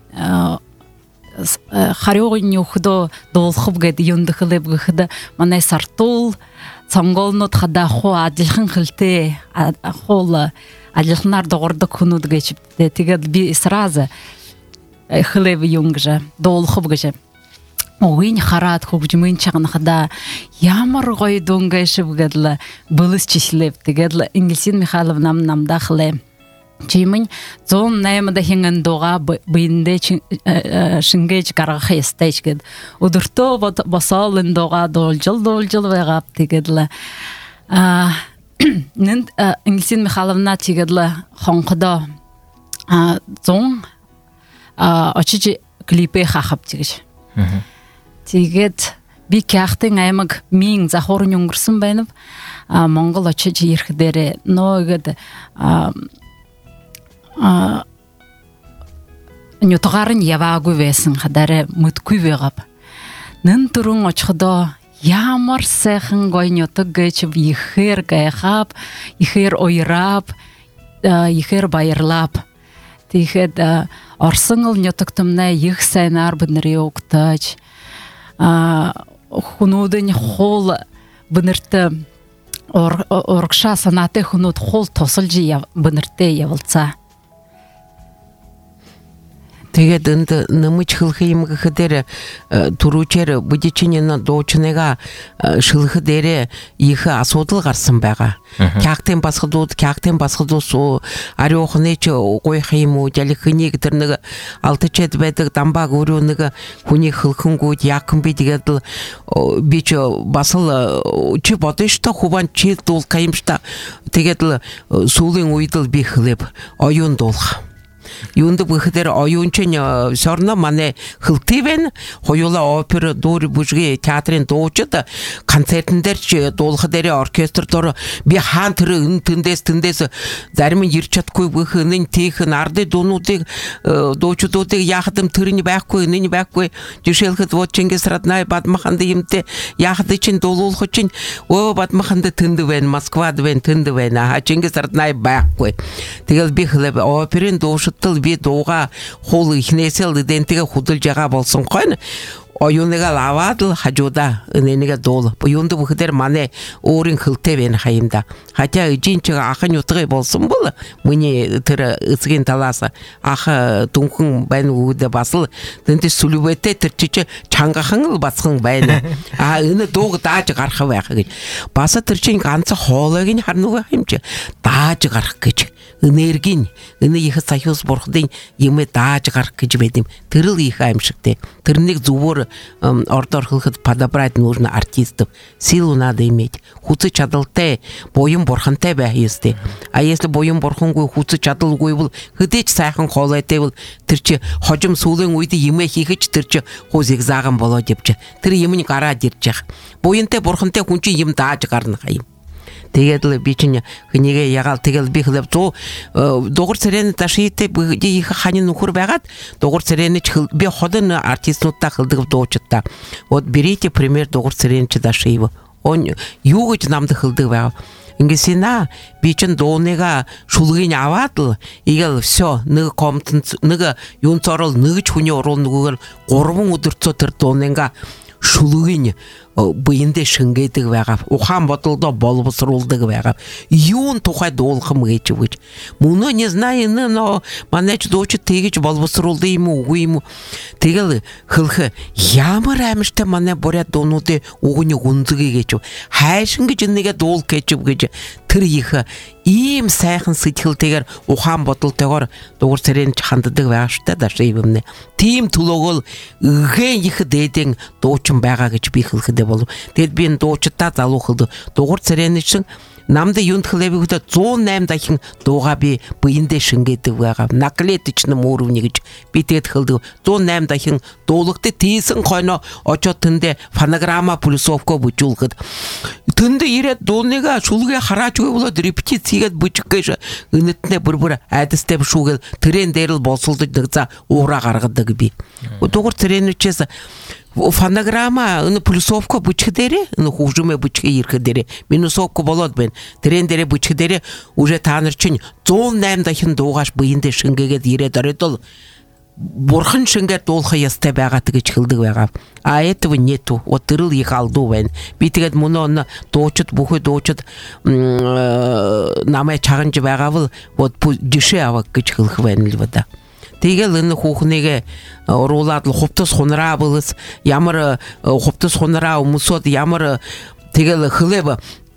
харёгын нюхдо долхып гэд юндыхылып гэхда манай сартул цанголнот хада хо адилхан хылте хол адилхнар догордо кунуд гэчип. Тэгээд би сразу хылып юнгжа долхып гэжэ. Огын харат хөгжмөн чагнахада ямар гоё дүнгэшив гэдэл былыс числэв. Тэгээд Ингельсин Михайловна намдахле чимэн зон наймада хингэн дога бинде шингэж гаргах ястэйч гэд өдөртөө босоолын дога дуулжил дуулжил байгап. Тэгээд л а нэн Ингельсин Михайловна тэгээд л хонходо а зон а очиж клипэ хахап тэгэж. Тэгээд би кяхтын аймаг мин захорын өнгөрсөн байна. А Монгол очиж ирэхдэр нөөгээд а а нютгарын яваагүй байсан хадараа мэдгүй байгаав. Нэн түрэн очихдоо ямар сайхан гоё нютг гэж ихээр гайхав, ихээр уйрав, ихээр баярлав. Тэгэхэд орсон л нютгтмнаа их сайнаар биднэрээ угтаж а хунуудын хол бинэртэ оргша санаатай хунууд хол тусалж бинэртэ явалцаа. Тэгээд энд нэмж хылхим гэхээр түрүүчээр будичинийн дуучныга шилхэдэрэ их асуудал гарсан байгаа. Кягтын басгадууд кягтын басгадуус ариухны ч гойх юм уу жалихны гэдэг нэг алтчэд байдаг дамбаг өрөө нэг хүний хылхэнгүүд яакэн би тэгээд би ч басал чи бодож та хуван чи дул каймшта тэгээд сүүлийн үед л би хлеб оюун дуулах. Юунд бүхэдэр оюунчин сорно мане хылтивэн хоёула опера дуур бүжги театрын дуучид концертн дээр ч дуулах дээр оркестр дор би хаан тэр тэндээс тэндээс зарим нь ирч чадахгүй бүх энэ тийх нарды дуунуудыг дуучдуудыг яахад юм тэрний байхгүй энэ байхгүй жишээлхэд вот Чингис родной Бадмаханд юмтэй яахад чинь дуулуулах чинь өө Бадмаханд тэнд байна Москвад байна тэнд байна Чингис родной байхгүй тэгэл би хлеб оперын дуушид би дууга хол ихнээсэл дэнтэгэ худалж байгаа болсон гойно оюныга лавадыл хажуда 은혜가 дол. Буюнды бүхдер мане өөрийн хөлтэй байна хаимда. Хотя жинчига ахын утгай болсон бол миний тэр эцгийн талаас ах дүнхэн байна үүдэ басл тэнт сүлбэтэй тэр чи чангахан л бацхан байна. А энэ дууг дааж гарах байх гэж. Бас тэр чин ганц хоолойг нь харнуга хэмж дааж гарах гэж. Энергийн энэ их союз бурхдын юмэ дааж гарах гэж байдэм. Тэр л их аимшигтэй. Тэрнийг зүгээр ордор хөлхөд подобрать нужно артистов. Силу надо иметь. Хуцы чадалтай, боюн бурхантай байх ёстой. А если боюн бурхангүй хуцы чадалгүй бол хэдэж сайхан хоолойтой бол тэр чи хожим сүүлийн үед юмэ хийхэж тэр чи хуу зигзаган болоод явж. Тэр юм нь гараад ирж яах. Боюнтай бурхантай хүн чи юм дааж гарна хаяа. Тэгээд л би чинь хэнийгээ ягаал тэгэл би хлеб зөө дугур царайны ташиите их ханин нөхөр байгаад дугур царайны би ходын артистнуудаа хылдаг дуучдаа. Вот берите пример дугур царайны Дашиева. Он юу гэж намд хылдаг байга. Ингэсина би чинь дууныга шулгийг аваад л игээл всё нэг комтент нэг юун цорол нэгж хүний уруулнагүйгээр гурван өдөрцөө тэр дууныга шулгийг буйндэ шингээдэг байгаа. Ухаан бодолдоо боловсруулдаг байгаа. Юун тухай дуулахм гэж үгэж. Мөнөө не знаю, но манайч дуучид тэгэж боловсруулдаг юм уу, үгүй юм уу. Тэгэл хөлх ямар амартай манай буря дуунуудын угны гүнзгий гэж. Хайшин гэж нэгэ дуул гэж үгэж. Тэр их ийм сайхан сэтгэлтэйгээр ухаан бодолтойгоор дугур царайнд ханддаг байгаа штэ Дашиевнэ. Тим төлөөгөл гээ их дээдэн дуучин байгаа гэж би хэлэхэд болов. Тэгэд би энэ дуучдаа залуухад дугур царайны чин намд юунд хлебигт зуун осем дахин дууга би буйндэ шингээдэг байгаа. Наклетичным уровне гэж би тэгэд хэлдэг. зуун осем дахин дуулагт тийсэн хойно очоод тэндэ фонограмма плюсовко бүжүүлэхэд тэндэ ирээд дууныга шулгээ хараач үгүй болоод репетиц хийгээд бүжих гэж өнөтнө бүр бүр айдастай бишүүгээл трен дээр л болсолдож нэг за уураа гаргадаг би. Дугур царайнычээс фонограмма энэ плюсовко бүжих дээрээ энэ хужимэ бүжих ирэх дээрээ минусовко болоод байна. Трен дээрээ бүжих дээрээ уже та нар чинь зуун осем дахин дуугаш буйндэ шингээгээд ирээд оройдол бурхан шингээд дуулах ястай байгаа гэж хэлдэг байгаа. А этого нету. Вот тэрл их алду байна. Би тэгээд мөнөө дуучид бүхэ дуучид намайг чаганж байгаавал вот жишээ авах гэж хэлэх байна л ба. Тэгэл энэ хүүхнийгээ уруулаад л хувцас хунраа болс ямар хувцас хунраа өмсөд ямар тэгэл хлеб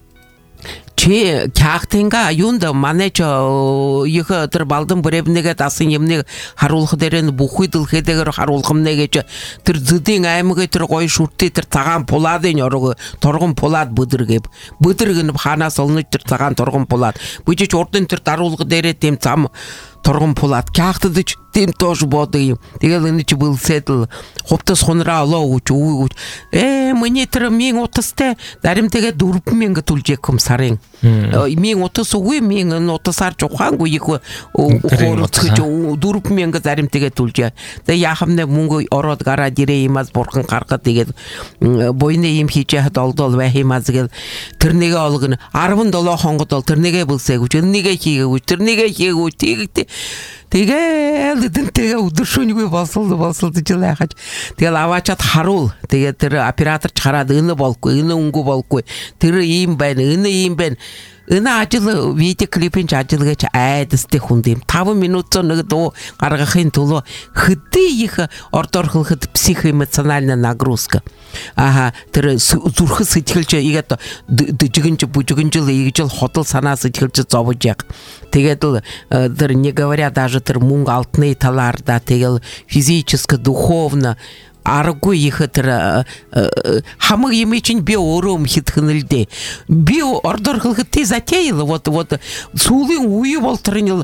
чи кяхтинга юунда манайч их тэр балдан бүрэмнэгээ дасан юмныг харуулах дээрээ бүхий дэлхэдээр харуулах нэ гэж тэр зүдийн аймаг тэр гоё шүртээ тэр цагаан пулаадын орог торгон пулаад бүдэргэв бүдэргэн ханаас олнож тэр цагаан торгон пулаад бүжиж урдын тэр даруулга дээрээ тэм зам торгон пулаад кяхтдэж тэм тоош бодог юм. Тэгэл энэ чи бүлсэд л хувцас хунраа олоо үуч үуч э миний тэр мин утастай даримтэйгээ дөрвөн мянга түлжээ хүм сарын мин утас үгүй мин утасаар жухаангүй их хоорцгож дөрвөн мянга даримтэйгээ түлжээ. Тэг яхамнэ мөнгө ороод гараад ирээ юмас бурхан гаргад тэгээд буйны юм хийжээд олдол байх юмас гэл тэрнийгээ олгоно арван хонгод бол тэрнийгээ бүлсээгүү тэрнийгээ хийгээгүй тэрнийгээ хийгээгүй тэгтээ тэгэл тэнтэйгээ өдөршөнгүй болсол болсолдож лайхаж тэгэл аваачаад харуул тэгээд тэр оператор хараад энэ болгүй энэ өнгө болгүй тэр ийм байна энэ ийм байна энэ ажил видео клипийн ажил гэж айдастай хүн юм таван минутын нэг дуу гаргахын тулд хэдий их ордор хөлхөд психоэмоциональная нагрузка аха тэр зүрх сэтгэлж игээд жигэнж бүжигэнжил ийгжил хотол санаа сэтгэлж зовж яг тэгээд л тэр не говоря даже тэр мөнгө алтны талаар да тэгэл физически духовно аргүй их тэр хамаг юм чинь би өөрөө мэдхэн л дээ. Би ордор хөлхөд тий затеял вот вот сүүлийн үе бол тэрний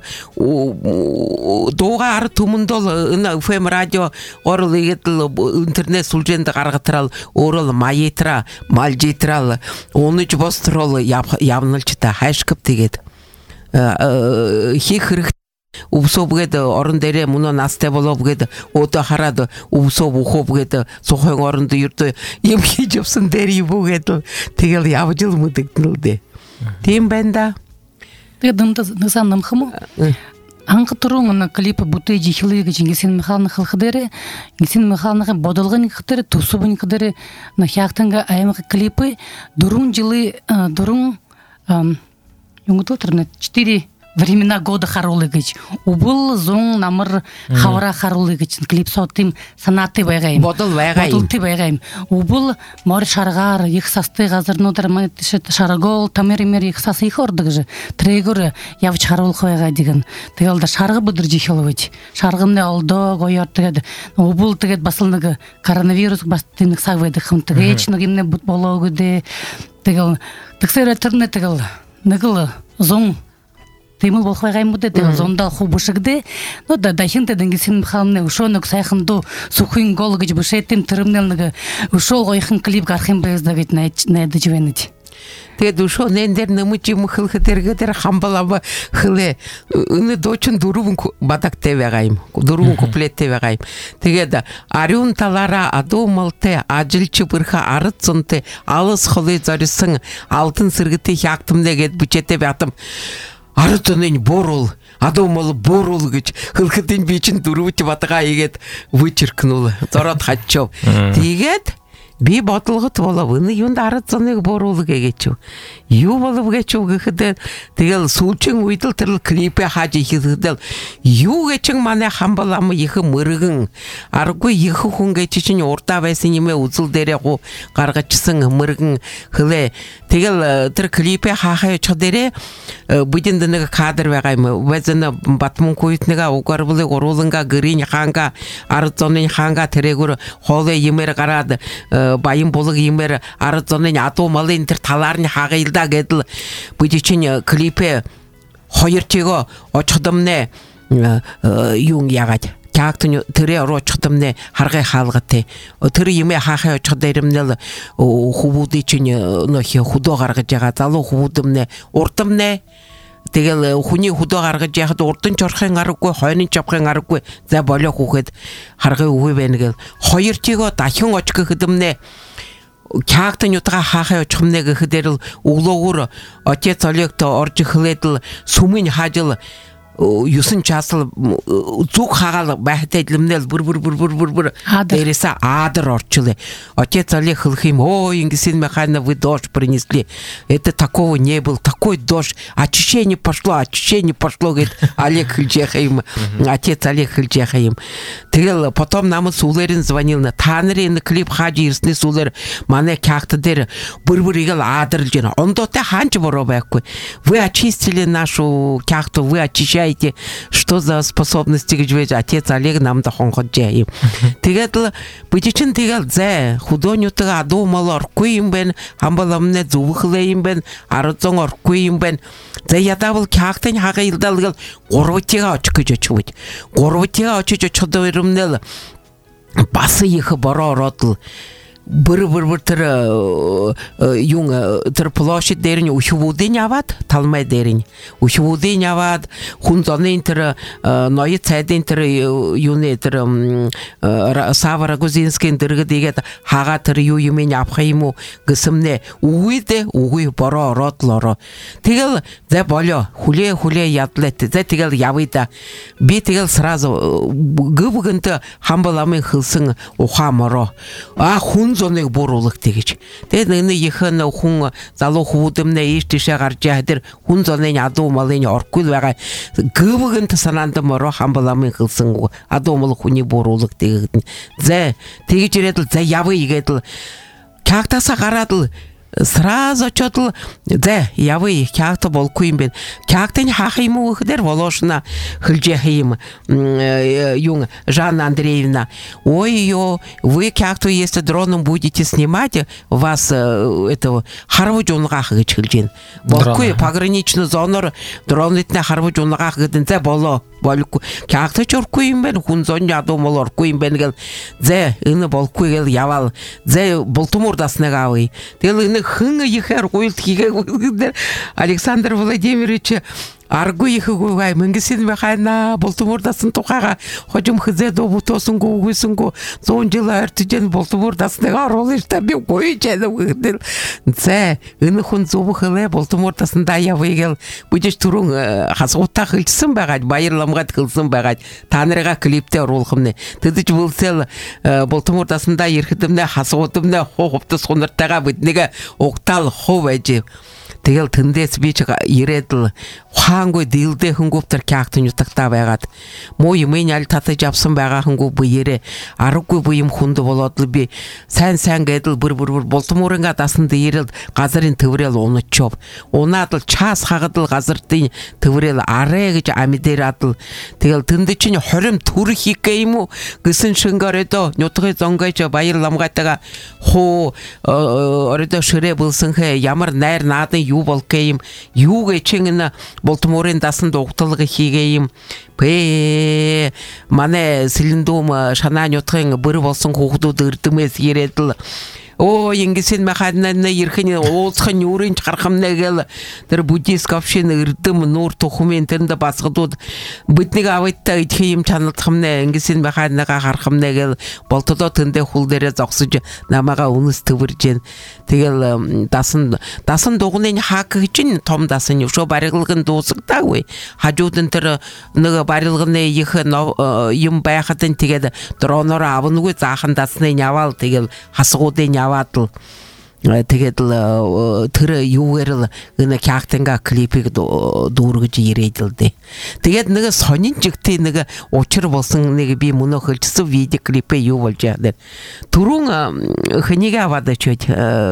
дуугаар төмөндөл энэ эф эм радио орол игээд интернет сүлжээнд гаргатрал өөрөө маятра малжитрал унж бострол явналч та хайшкап тэгээд хийх хэрэг өвсөбгээд орон дээрээ мөн настай боловгээд өдөө хараад өвсөв уховгээд сухын оронд ердөө юм хийж явсан дээр ивгээд тэгэл явж л мэдэгдэн л дээ. Тийм байна да. Тэгээд нэг сан намх юм уу? Аңқы тұрыңын клипы бұты жихилы гечен Гесен Михайловна хылхыдыры, Гесен Михайловна бодылғын қыдыры, тусубын қыдыры, на хяқтанға аймақы клипы дұрын жылы, дұрын, юңғыты отырны, четыре времена года харулы геч. Убыл зоң намыр хавара харулы гечен клип соттым санаты байгайым. Бодыл байгайым. Бодылты байгайым. Убыл мор шарғар, ихсасты ғазыр нодыр шарғол, тамер-емер ихсасы их ордығы же. Трегуры явыч харул қойға деген. Тегелді шарғы бұдыр жихиловыч. Шарғымны алды қойыр тегеді. Убыл тегеді басылныгы коронавирус бастынық сағвайды қымтығы. Ечнігімне бұд болуғы де. Тегел, тіксері түріне тегел. Нығылы зоң Тимул болхайгайм буде, те зондал хубушыгды. Ну да дахинте денгесин Михайловна ушонук сайхынду сухин гол гыч бушетим тырымнелныгы ушол гойхын клип гархим безда гыч найды жвенить. Те душо нендер намычы мыхыл хытергетер хамбалама хыле ыны дочын дурубун бадак тебегайм, дурубун куплет тебегайм. Тегеда арюн талара адомалте ажылчы бырха арытсынты алыс хылы зарысың алтын сыргыты яктым дегет бучете бятым. Арытынын борул, адомалы борул гыч, хылхытын бичин дурубыты батыға егет вычеркнул, зорат хатчов. Тегет би ботылғыт болып, үні юнда арытсыныг борулы гечу. Ю болып гечу гыхыден, тегел сулчың уйтыл тырыл клипе хажы хидыдел. Ю гечің мане хамбаламы ехы мырығың. Аргу ехы хүн гечішін орта вәсінеме ұзыл дере ғу қарғачысың мырығың хыле. Тегел тыр клипе хахай чодере бұдендінігі кадр вәғаймы. Вәзіні батмын көйтініға оғарбылы орулынға гырин ханға, арытсонын ханға терегуры холы емері қарады. Байым болық емері арытсонын атомалы інтір таларын хағылда кеділ. Бұдечін клипе хойыртего очыдымне юң яғад. Кяқтын түрі очыдымне харғай халғыты. Түрі еме хақай очыдайрымнелі хубудечін худо қарғы жағад. Алы хубудымне ортымне. Тегел хуни худо қарғы жағад ортын чорхен қарыққой, хойнын чапқен қарыққой. Зә бөлі құғыд харғай ұғы бәнігел. Хойыртего тахын очқы қыдымне. Кяқтын ютыға хақай очқымнегі қыдеріл ұғылығыр. Отец Олекті орчы қылетіл сумын хажыл юсын часыл зуқ хағалы бәхтәділімнел бұр-бұр-бұр-бұр-бұр дәресі адыр орчылы. Отец Олег хылхим, ой, Ингесен Михайловна, вы дождь принесли. Это такого не было, такой дождь. Очищение пошло, очищение пошло, говорит Олег Хыльчехаим, отец Олег Хыльчехаим. Потом нам Сулерин звонил на Танри, на клип хаджи ирсны Сулер, мане кяхты дәрі бұр-бұр егіл адыр жена. Он доте ханчы боробайкой. Вы очистили нашу кяхту, вы очищаете. Что за способности, говорит отец Олег нам да хонхот жайым. Тегетл, бычын тегел зе, худонютыға адомалы оркуйым бен, хамбаламне зуғылайым бен, арыцон оркуйым бен. Зе ядавыл кяқтын хаға илдалғыл, горватиға очқы жочуыд. Горватиға очы жочуды өрімнелі. Басы ехы бара оротыл. Бір-бір-бір түрі юң түрі площадь дәрін ұшывудын авад, талмай дәрін. Ұшывудын авад, хунзонын түрі, нойы цайдын түрі юны түрі Савара Гузинскин түргі дегет хаға түрі юйымен апқайму ғысымне уйды, уй бара ротлары. Тегел зә болы, хуле-хуле ятлетті, зә тегел явыйда. Би тегел сразу ғыбығынты хамбаламын қылсын ұқамыры. А хун зоныг борулық дегіч. Дәні ехін хүн залы худымны ештіше ғаржадыр, хүн зонын адомалын оркул вәға ғыбығын тысананды мұры хамбаламын қылсын адомалы хүні борулық дегідің. Зә, тегі жеретіл, зә явы егетіл. Кяқтаса қарадыл, сразу чотыл, зә, явы кяқты бол көйім бен. Кяқтын хақимы өқдер волошына хылжахим юң Жанна Андреевна. Ой-ой, вы кяқту, если дроном будете снимать, вас этого харвы жонғақ ғычылжен. Бол көй пограничный зонор дронетіне харвы жонғақ ғыдын зә боло. Кяқты чор көйім бен, хүн зон ядом олар көйім бен гел. Зә, үні бол көйгел явал. Зә, болтым ордасына ғауы. Дел үні хыңы ехер қойылды кеге Александр Владимирович аргу ихгүйгай мөнгөсин махана болтумурдасын тухайга хожим хызе добутосын гугусын гу зон жыл артыжен болтумурдасын аролышта би койчаны выдел зе ын хун зубу хыле болтумурдасын да я выгел будеш турун хасгутта хылсын багат байырламга кылсын багат танырга клипте ролхымны тыдыч булсел болтумурдасында ерхидимне хасгутымне хогупты соныртага биднеге октал ховэжи тэгэл тэндэс бичга ирэдл хаангой дилдэ хөнгөвтөр кягтын ютагта байгаад муу юмын аль татаж авсан байгаа хөнгөө бүеэрэ аргагүй буйм хүнд болоод л би сайн сайн гэдэл бүр бүр бүр болтмуурынга дасан дээрэл газарын төврэл уночов унаад л чаас хагадл газартын төврэл арэ гэж амидэрад л тэгэл тэнд чинь хорим төрх хийгээ юм уу гэсэн шингээрээ нутгийн зонгойч баярламгатага хуу оройдо ширэ булсан хэ ямар найр наадын юу болкэм юу гэчингэн болтмуурын дасан дугталга хийгээм бэ манай сэлэндүүм шанаа нутгийн бүр болсон хүүхдүүд эрдэмээс ирэдэл о ингэсэн махаднаа ерхэн уулзхан юурын гарахмнагэл тэр буддист общин эрдэм нуур тухмын тэнд басгадууд биднийг авайтаа идэх юм чаналдахмнаа ингэсэн махаднага гарахмнагэл болтолоо тэндээ хул дээрээ зогсож намаага үнэс төвөржэн тэгэл дасан дасан дугны хаак гэж том дасан өшөө барилгын дуусагдаагүй хажууд нь тэр нэг барилгын их юм байхад нь тэгээд дроноор авнаггүй заахан дасны яваал тэгэл хасгуудын аваад тэгээд л тэр юугаар л энэ кягтанга клипийг дүүргэж ирээдэлдэ. Тэгээд нэг сонин жигтэй нэг учир болсон нэг би мөнө хөлжсөн видео клипээ юу болж яа. Түрүүн хэнийг аваад очиж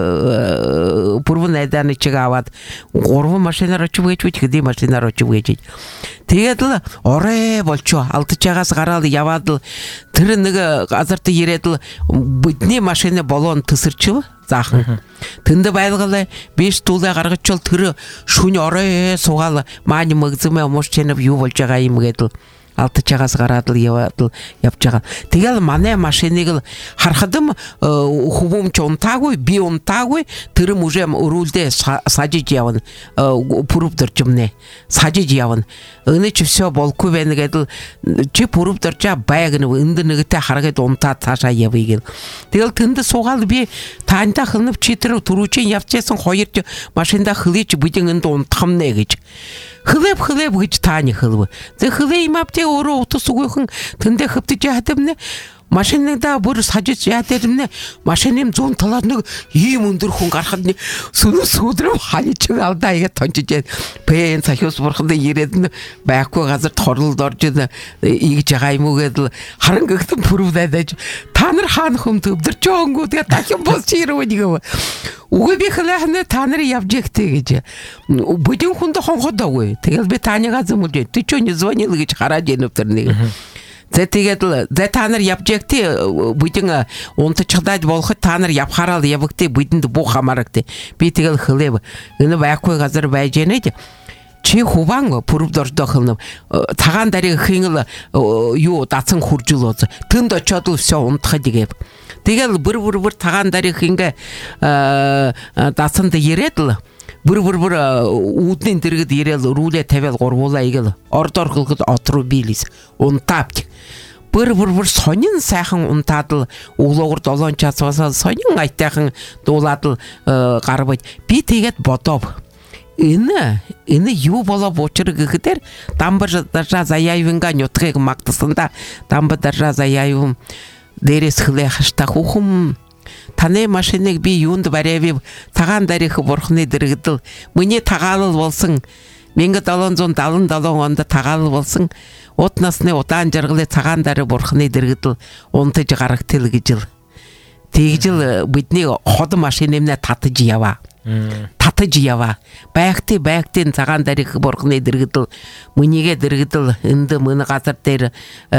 бүрвэн найдааны чиг аваад гурван машинаар очив гэж хэдий машинаар очив гэж. Тэгээд л орой болчоо алдаж байгаас гараад яваад л тэр нэг газарт ирээд л бидний машины болон төсөрчв заахан. Тэнд байлгалаа биш тулаа гаргачвал тэр шүн орой суугаал мааны мөгзмэ өмш чэнэв юу болж байгаа юм гэдэл алдаж байгаас гараад л яваад л явж байгаа. Тэгэл манай машиныг л харахадам хөвөмч унтаагүй би унтаагүй тэр мужем рулдэ сажиж явна пүрүп дөрчмнэ сажиж явна ëны ч всё болгүй байна гэдэл чи пүрүп дөрча байг нэг нэгтэй харагад унтаа цаашаа явъя гэл. Тэгэл тэнд суугаал би таанта хөнөв чи тэр түрүүчэн явчихсан хоёр машинда хлич бидэн энд унтахмнэ гэж. Хлеб хлеб гэж тааны хлб. Зэ хлеб имапте өөрөө утас үгүйхэн тэндээ хөвтөж яатамнэ машинда бүр сажиж яатамнэ машинын зүүн талаар нэг ийм өндөр хүн гарахад сүнэ сүдрөв халиж алдаа яа тончиж бэн сахиус бурханд ирээд байхгүй газар хорлолд орж ийгж байгаа юм уу гэдэл харангагтан пүрвдэж та нар хаана хүм төвдөрч өнгөө тэгээ дахин бос чирөө нэг үгүй би хлахна та нар явж ихтэй гэж бүдин хүнд хонходоогүй тэгэл би танига зэмүүлж ты чё не звонил гэж хараад янав тэр нэг зэ тэгээд л зэ та нар явж ихтэй бүдин унтчихдаад болоход та нар явхаараа явгтээ бүдэнд буух хамаарагтээ би тэгэл хлеб энэ байхгүй газар байж гэнэ чи хуван пүрв дордохно цагаан дарыг хингэл юу дацсан хуржулооз тэнд очоод л всё унтахад игэв. Тэгэл бүр бүр бүр цагаан дарыг хингэ дацсанд ирээд л бүр бүр бүр үүдний дэргэд ирээл рүүлээ тавиал гурвуулаа игэл ордор хөлгөд отруу бийлис унтаавч бүр бүр бүр сонин сайхан унтаад л углуугар долоон часвасаа сонин айтайхан дуулаад л гарбад би тэгээд бодов энэ энэ юу болоо бочрог гэхээр дамбар даржа заяавинга нютгийг магтсанда дамбар даржа заяавим дээрээс хлэхашта хухум таны машиныг би юунд барайв цагаан дарих бурхны дэрэгдэл миний тагаалал болсон мянга долоон зуун дааван долоон онд тагаалал болсон ут насны удаан жаргалын цагаан дарих бурхны дэрэгдэл унтаж гарагтал гэж л тэгжэл бидний ход машинымнаа татаж яваа татаж яваа байгти байгтын цагаан дарих бурхны дэрэгдэл мөнийгээ дэрэгдэл энд мөн газар дээр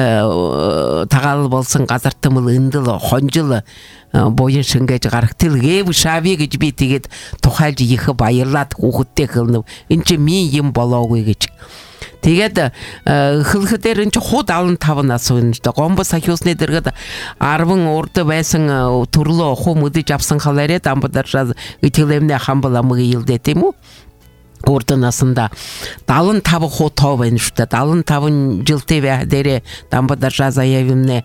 тагаал болсон газартмал эндэл хонжил боён шингэж гарагтал гэв шави гэж би тэгээд тухайлж их баярлаад хүүхэдтэй хэлнэ энэ чи минь юм болоогүй гэж тэгээд хөлхөдөр энэ худ аван таван нас энэ гомбо сахиусны дэргэд арван урд байсан төрлөө хуу мүдэж авсан халаарэ дамбадаршаа итгэлэмнэ хамбал амгийн илдэ тийм үү Ордынасында далын табы хото венште далын табын жылтеве дере дамбада жазаевимне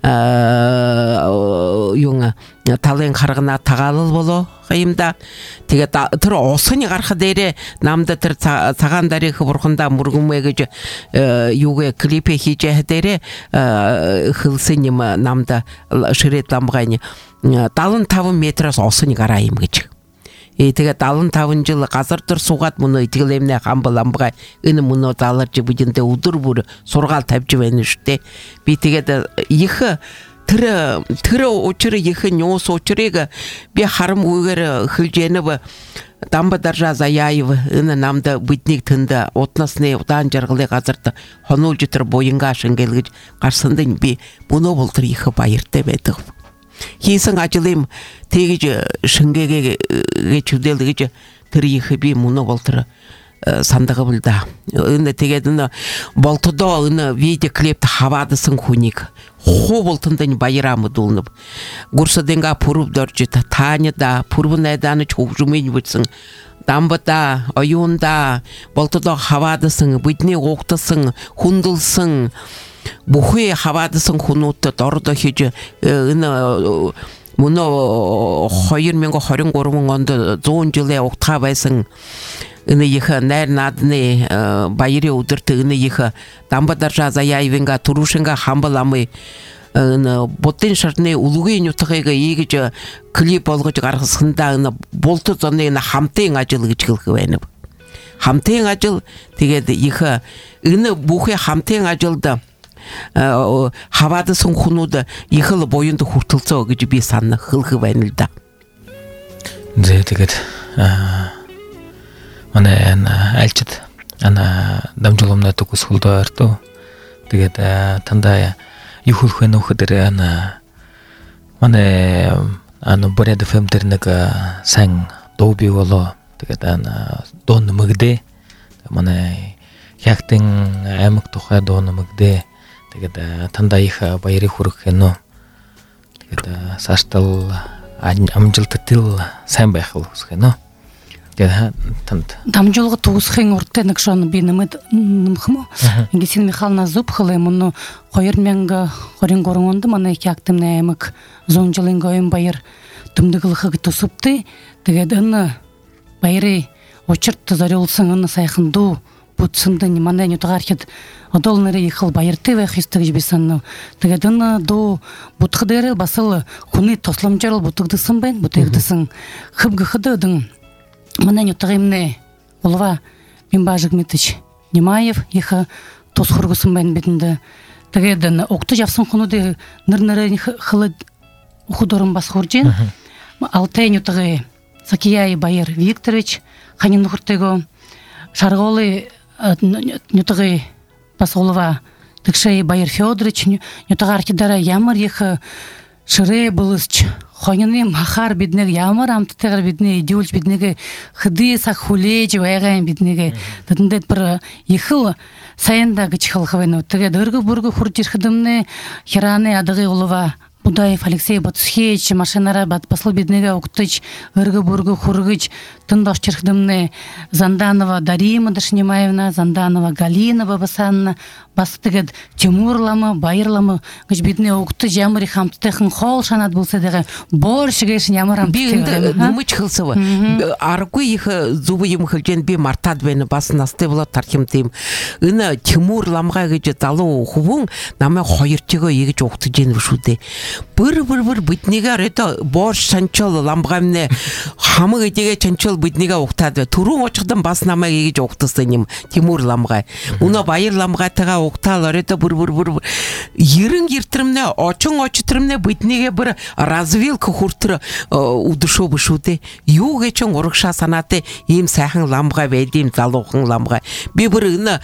юңа талын қарғына тағалыл боло қайымда теге тыр осыны қарқы дере намда тыр саған дарихы бұрғында мұргымеге юге клипе хиче дере хылсынем намда шыретламғайны далын табы метрос осыны қарайым кечі Этеге талын тавын жылы қазір тұр суғат мұны етігілеміне қамбыламбыға үні мұны талыр жібідінде ұдыр бұры сұрғал тәпчівені үште. Бетеге де ехі түрі, түрі очыры ехі нөс очырығы бе харым өйгері хүлжені бі дамбадар жазаяйывы үні намды бұйтнек тінді отнасыне ұдан жарғылы қазірді хонул жытыр бойынға шынгелгіч қарсындың бе бұны болтыр ехі байырты бәді. Хейсің ажылым тегеже шынгеге чүделдігеже тірейхі бей мұны болтыры сандығы білді. Үні тегедіні болтыда үні вейде клепті хавадысын хуник. Хо болтындың байырамы дұлынып. Гурсаденға пұрып дөржеті. Таныда, пұрбын әданы чоқ жүмейін бүтсің. Дамбыда, ойында, болтыда хавадысын, бүйтіне оқтысың, хундылсың. Бұхуе хавадысын хунутты торды хеже үні мұны қойыр менгі қорын қорымың онды зоң жылы оқтыға байсың үні ехі нәрін адыны байыры ұдырты үні ехі дамбадар жаза яйвенға тұрушынға хамбаламы үні боттен шартыны ұлығын ұтығыға егіжі клип олғыжы қарғысында үні болты зоны үні хамтың ажылығы чықылғы бәйініп хамтың ажыл дегеді ехі үні бұхуе хамтың ажылды хавадысын хунуды ехылы бойынды хуртылса өгіжі бе санны хылғы бәйнілді. Зе тегет мана әлчіт ана дамжылымна тұқыз хулды арту тегет тандай юхулхуен ухыдыры ана мана ана боряды фемдернігі сәң доуби оло тегет ана доны мүгде мана яқтың әмік тұқа доны мүгде Тегеда тандайха байри хурхено. Тегеда саштал амжилты тил сайн байх усхено. Тегеда танд. Дамжуулга туусхын уртэнэг шон би нэмэд нэмхмо. Ингисин Михайловна Зубхалы муну хоёр мянга хорин горгонд манай их активны аймаг зонжлын гоён баяр түмдүглэхэг тусупты. Тегеда ны байри очерт зарылсын ны сайхан ду бутсынды манай нютгархид Одолнары ехал байырты ве хистэг жбисанны. Тегеден до бутхдерел басыл хуны тосламжарыл бутыгдысын бен бутыгдысын. Хыбгыхыдыдың мана нютагымне олва бимбажык метич Немаев еха тосхургысын бен бетинде. Тегеден окты жавсын хунуды ныр-ныры хылы худорын басхуржин. Алтай нютагы Сакияй Байыр Викторович ханин хуртего Шарголы нютагы Посолова Тыкшей Байыр Федорович нютагарки дара ямар еха шыре былысч хонины махар беднег ямар амтытыгар бедне идюль беднеге хыды сахулеч вайгайн беднеге тадындет бір ехыл сайында гычхыл хавайны тыге дыргы бургы хуртир хыдымны хираны адыгы улова Будаев Алексей Батусхевич машинара бат посол беднеге уктыч ыргы бургы хургыч тындаш черхдымны Занданова Дарима Дашнимаевна, Занданова Галинова басанна бастыгыд Тимурламы, Байырламы гыч бедне укты жамыры хамтыхын хол шанат болса деге боршыгеш ямарам бигинде нумыч хылсывы арку их зубы им хылжен би мартад бени басын асты болот таркимтим ына Тимурламга гыч талу хубун нама хойырчыга егич укты жен ушуде бір бір бір битнеге рета борш санчол ламгамне хамы гыдеге чанчол битнеге уктады турун очуктан баснама егич уктысыным Тимурламга уна Байырламга тага укталар это бур-бур-бур ерин ертірімне очың очытырымне бітнеге бір развилка хуртыры удышу бішуде юге чың орықша санаты ем сәхін ламға бәдем залуқын ламға бе бір үні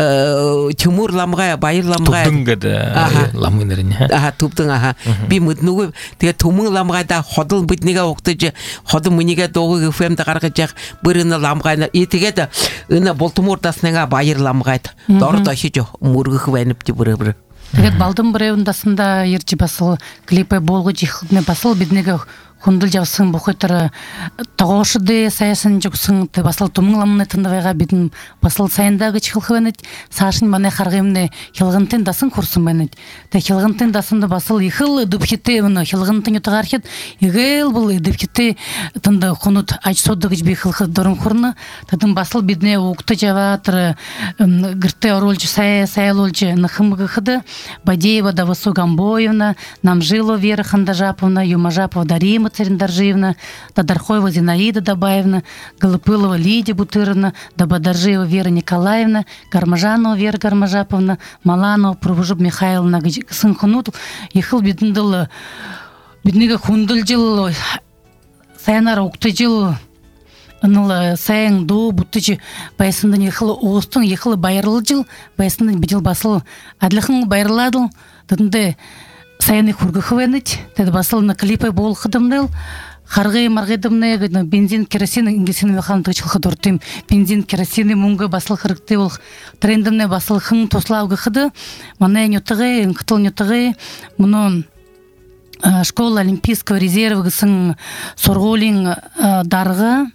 Тимур ламға Байыр ламға туптың гады ламғынырын аха туптың аха бе мүднуге теге тумың ламға да ходыл бітнеге оқты же ходы мүнеге доғы гүфемді қарғы жақ бір үні ламға етеге де үні болтым ортасыныңа Байыр ламға дорда хижо мургых вайныпты бұры-бұры. Тегет балдым біреуіндасында ерчі басыл клипе болғы жихылдыны басыл беднеге хундул жавсын бухойтара тогошуде саясын жуксын те басыл тумламны тындыга битин басыл сайындагы чылхвенет сашын мане харгымны хилгынтын дасын курсын бенет те хилгынтын дасында басыл ихыл дубхите уны хилгынтын ютархет игел бул дубхите тында хунут ачсодыгыч би хилхы дорун курны тадын басыл бидне укты жаватыр гырте оролчу сая саялолчу нахымгы хыды Бадеева Давасу Гамбоевна, Намжило Вера Хандажаповна, Юмажапова Дарима Цариндаржиевна, Тадархоева Зинаида Дабаевна, Голопылова Лидия Бутыровна, Дабадаржиева Вера Николаевна, Гармажанова Вера Гармажаповна, Маланова Провожуб Михайловна, сын хунут, ехал бедндыл, бедныга хундыл жыл, саянар укты жыл, Аныл сайын ду буттычы байсындан ехылы оғыстың ехылы байырлы жыл, байсындан бедел басыл адлықың байырладыл, дынды сайыны құрғы хывенет, деді басылына клипы бол қыдымдыл, харгы маргыдымны бензин керосин ингесин вахан точылхы дортым бензин керосин мунга басыл хырыкты бол трендымны басыл хын тослаугы хыды мана нютыгы кытыл нютыгы муну школа олимпийского резерва сын сорголин дарга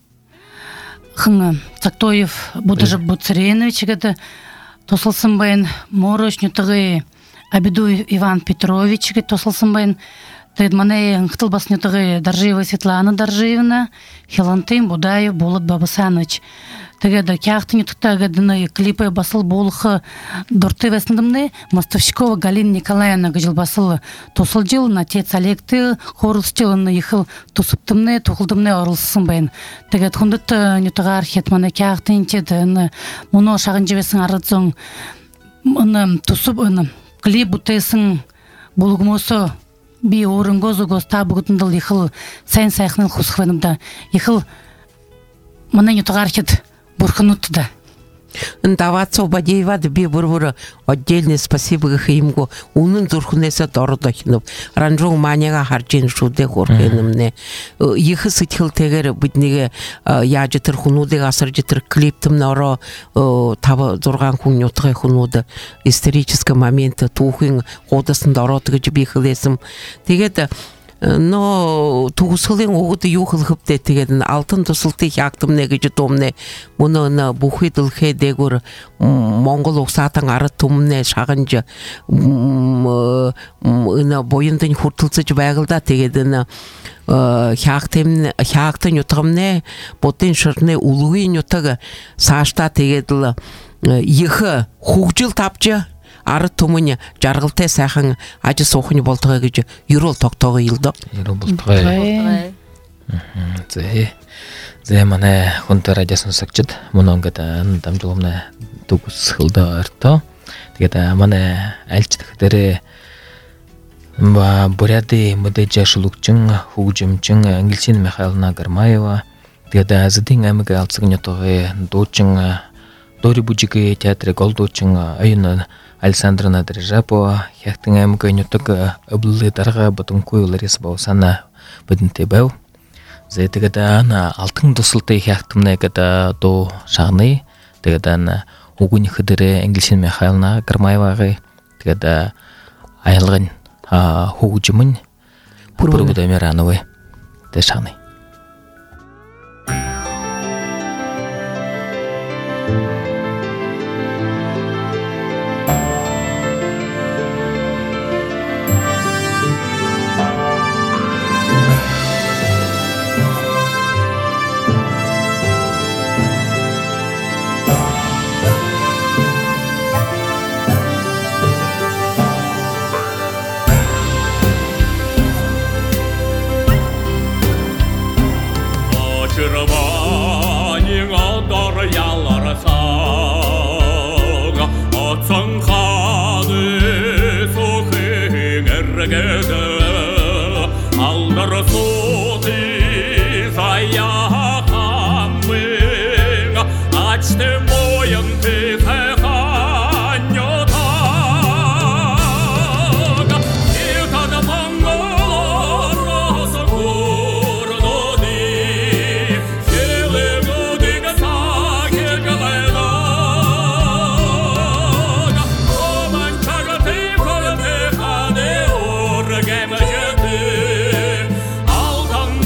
хын Цактоев Будажып Буцаренович гады тосылсын байын морош нютыгы Абиду Иван Петрович гады тосылсын байын Тед мане хтыл баснютыгы Даржиева Светлана Даржиевна, Хилантын Будаев Болот Бабасанович. Тегеда кяхтын ютыктагы дыны клипы басыл болхы дорты весндымны Мостовщикова Галина Николаевна гыжыл басыл тосыл жыл на тец алекты хорус жылыны ехыл тусыптымны тухылдымны орылсын байын. Тегед хундыт нютыга архет мане кяхтын тед муно шагын жевесін арыдзон тусып клип бутесін булгмосо би орынгозу госта бүгүтүндүл ихыл сайын сайхнын хусхвенымда ихыл мына нютугархет бурхануттуда. Давацо Бадеева би бурбура отдельное спасибо гхимгу унун зурхунеса тордохинуп ранжон маняга харчин шуде горхенымне ихы сытхыл тегер бидниге яжытыр хунуде асыр жытыр клиптым наро таба зурган куньотгы хунуды исторический момент тухин одасында оротыгы бихылесим тегет но тугусылын огуды юхылхыпте тегедин алтын тусылты яктым негежи томне муну на бухидыл хедегур монгол оксатан ары тумне шагынжы ына боюндын хуртылсыч байгылда тегедин яктым яктын ютгымне ботын шырны улугын ютыгы сашта тегедил ихы хугжыл тапчы ары тумыны жаргылте сахын ажы сохуны болтуга кежи юрол токтогы йылды. Юрол болтуга. Зе зе мане хунта радиосын сакчыт мунонгата дамжулымна тугус хылда арто. Тегета мане алчыдыктары ба буряды мыдыжа шулукчың хугжымчың Ангелсина Михайловна Гармаева. Тегета зыдын амыгы алцыгнятогы дочың Дори Буджиги театры голдочың айына Александра Надрежапова, яхтың әмгі нютық өбілі дарға бұтын көйлерес баусана бұдынте бәу. Зәйтігіда ана алтын дұсылты яхтымна әгіда до шағны, тігіда ана ұғын қыдыры Ангелсина Михайловна Гармаевағы, тігіда айылған ұғыжымын бұрбұда мерановы де шағны. Aldan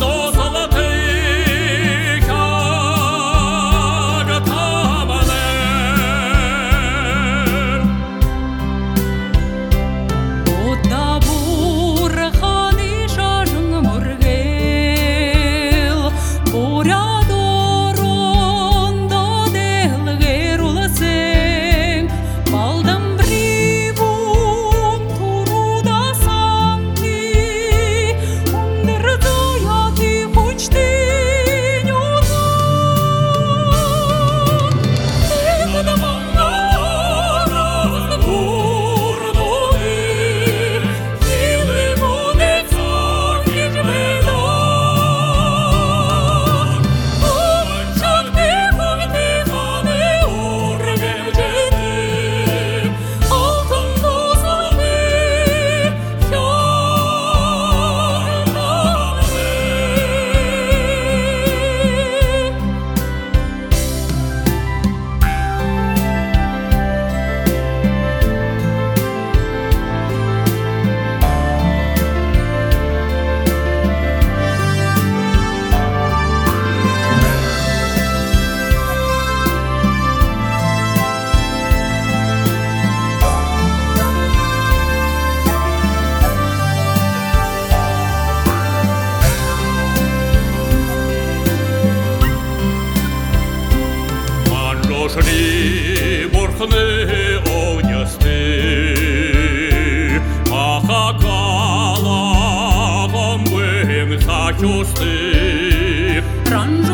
Божий бурхни огнясти, ахакала гомбим сачусти.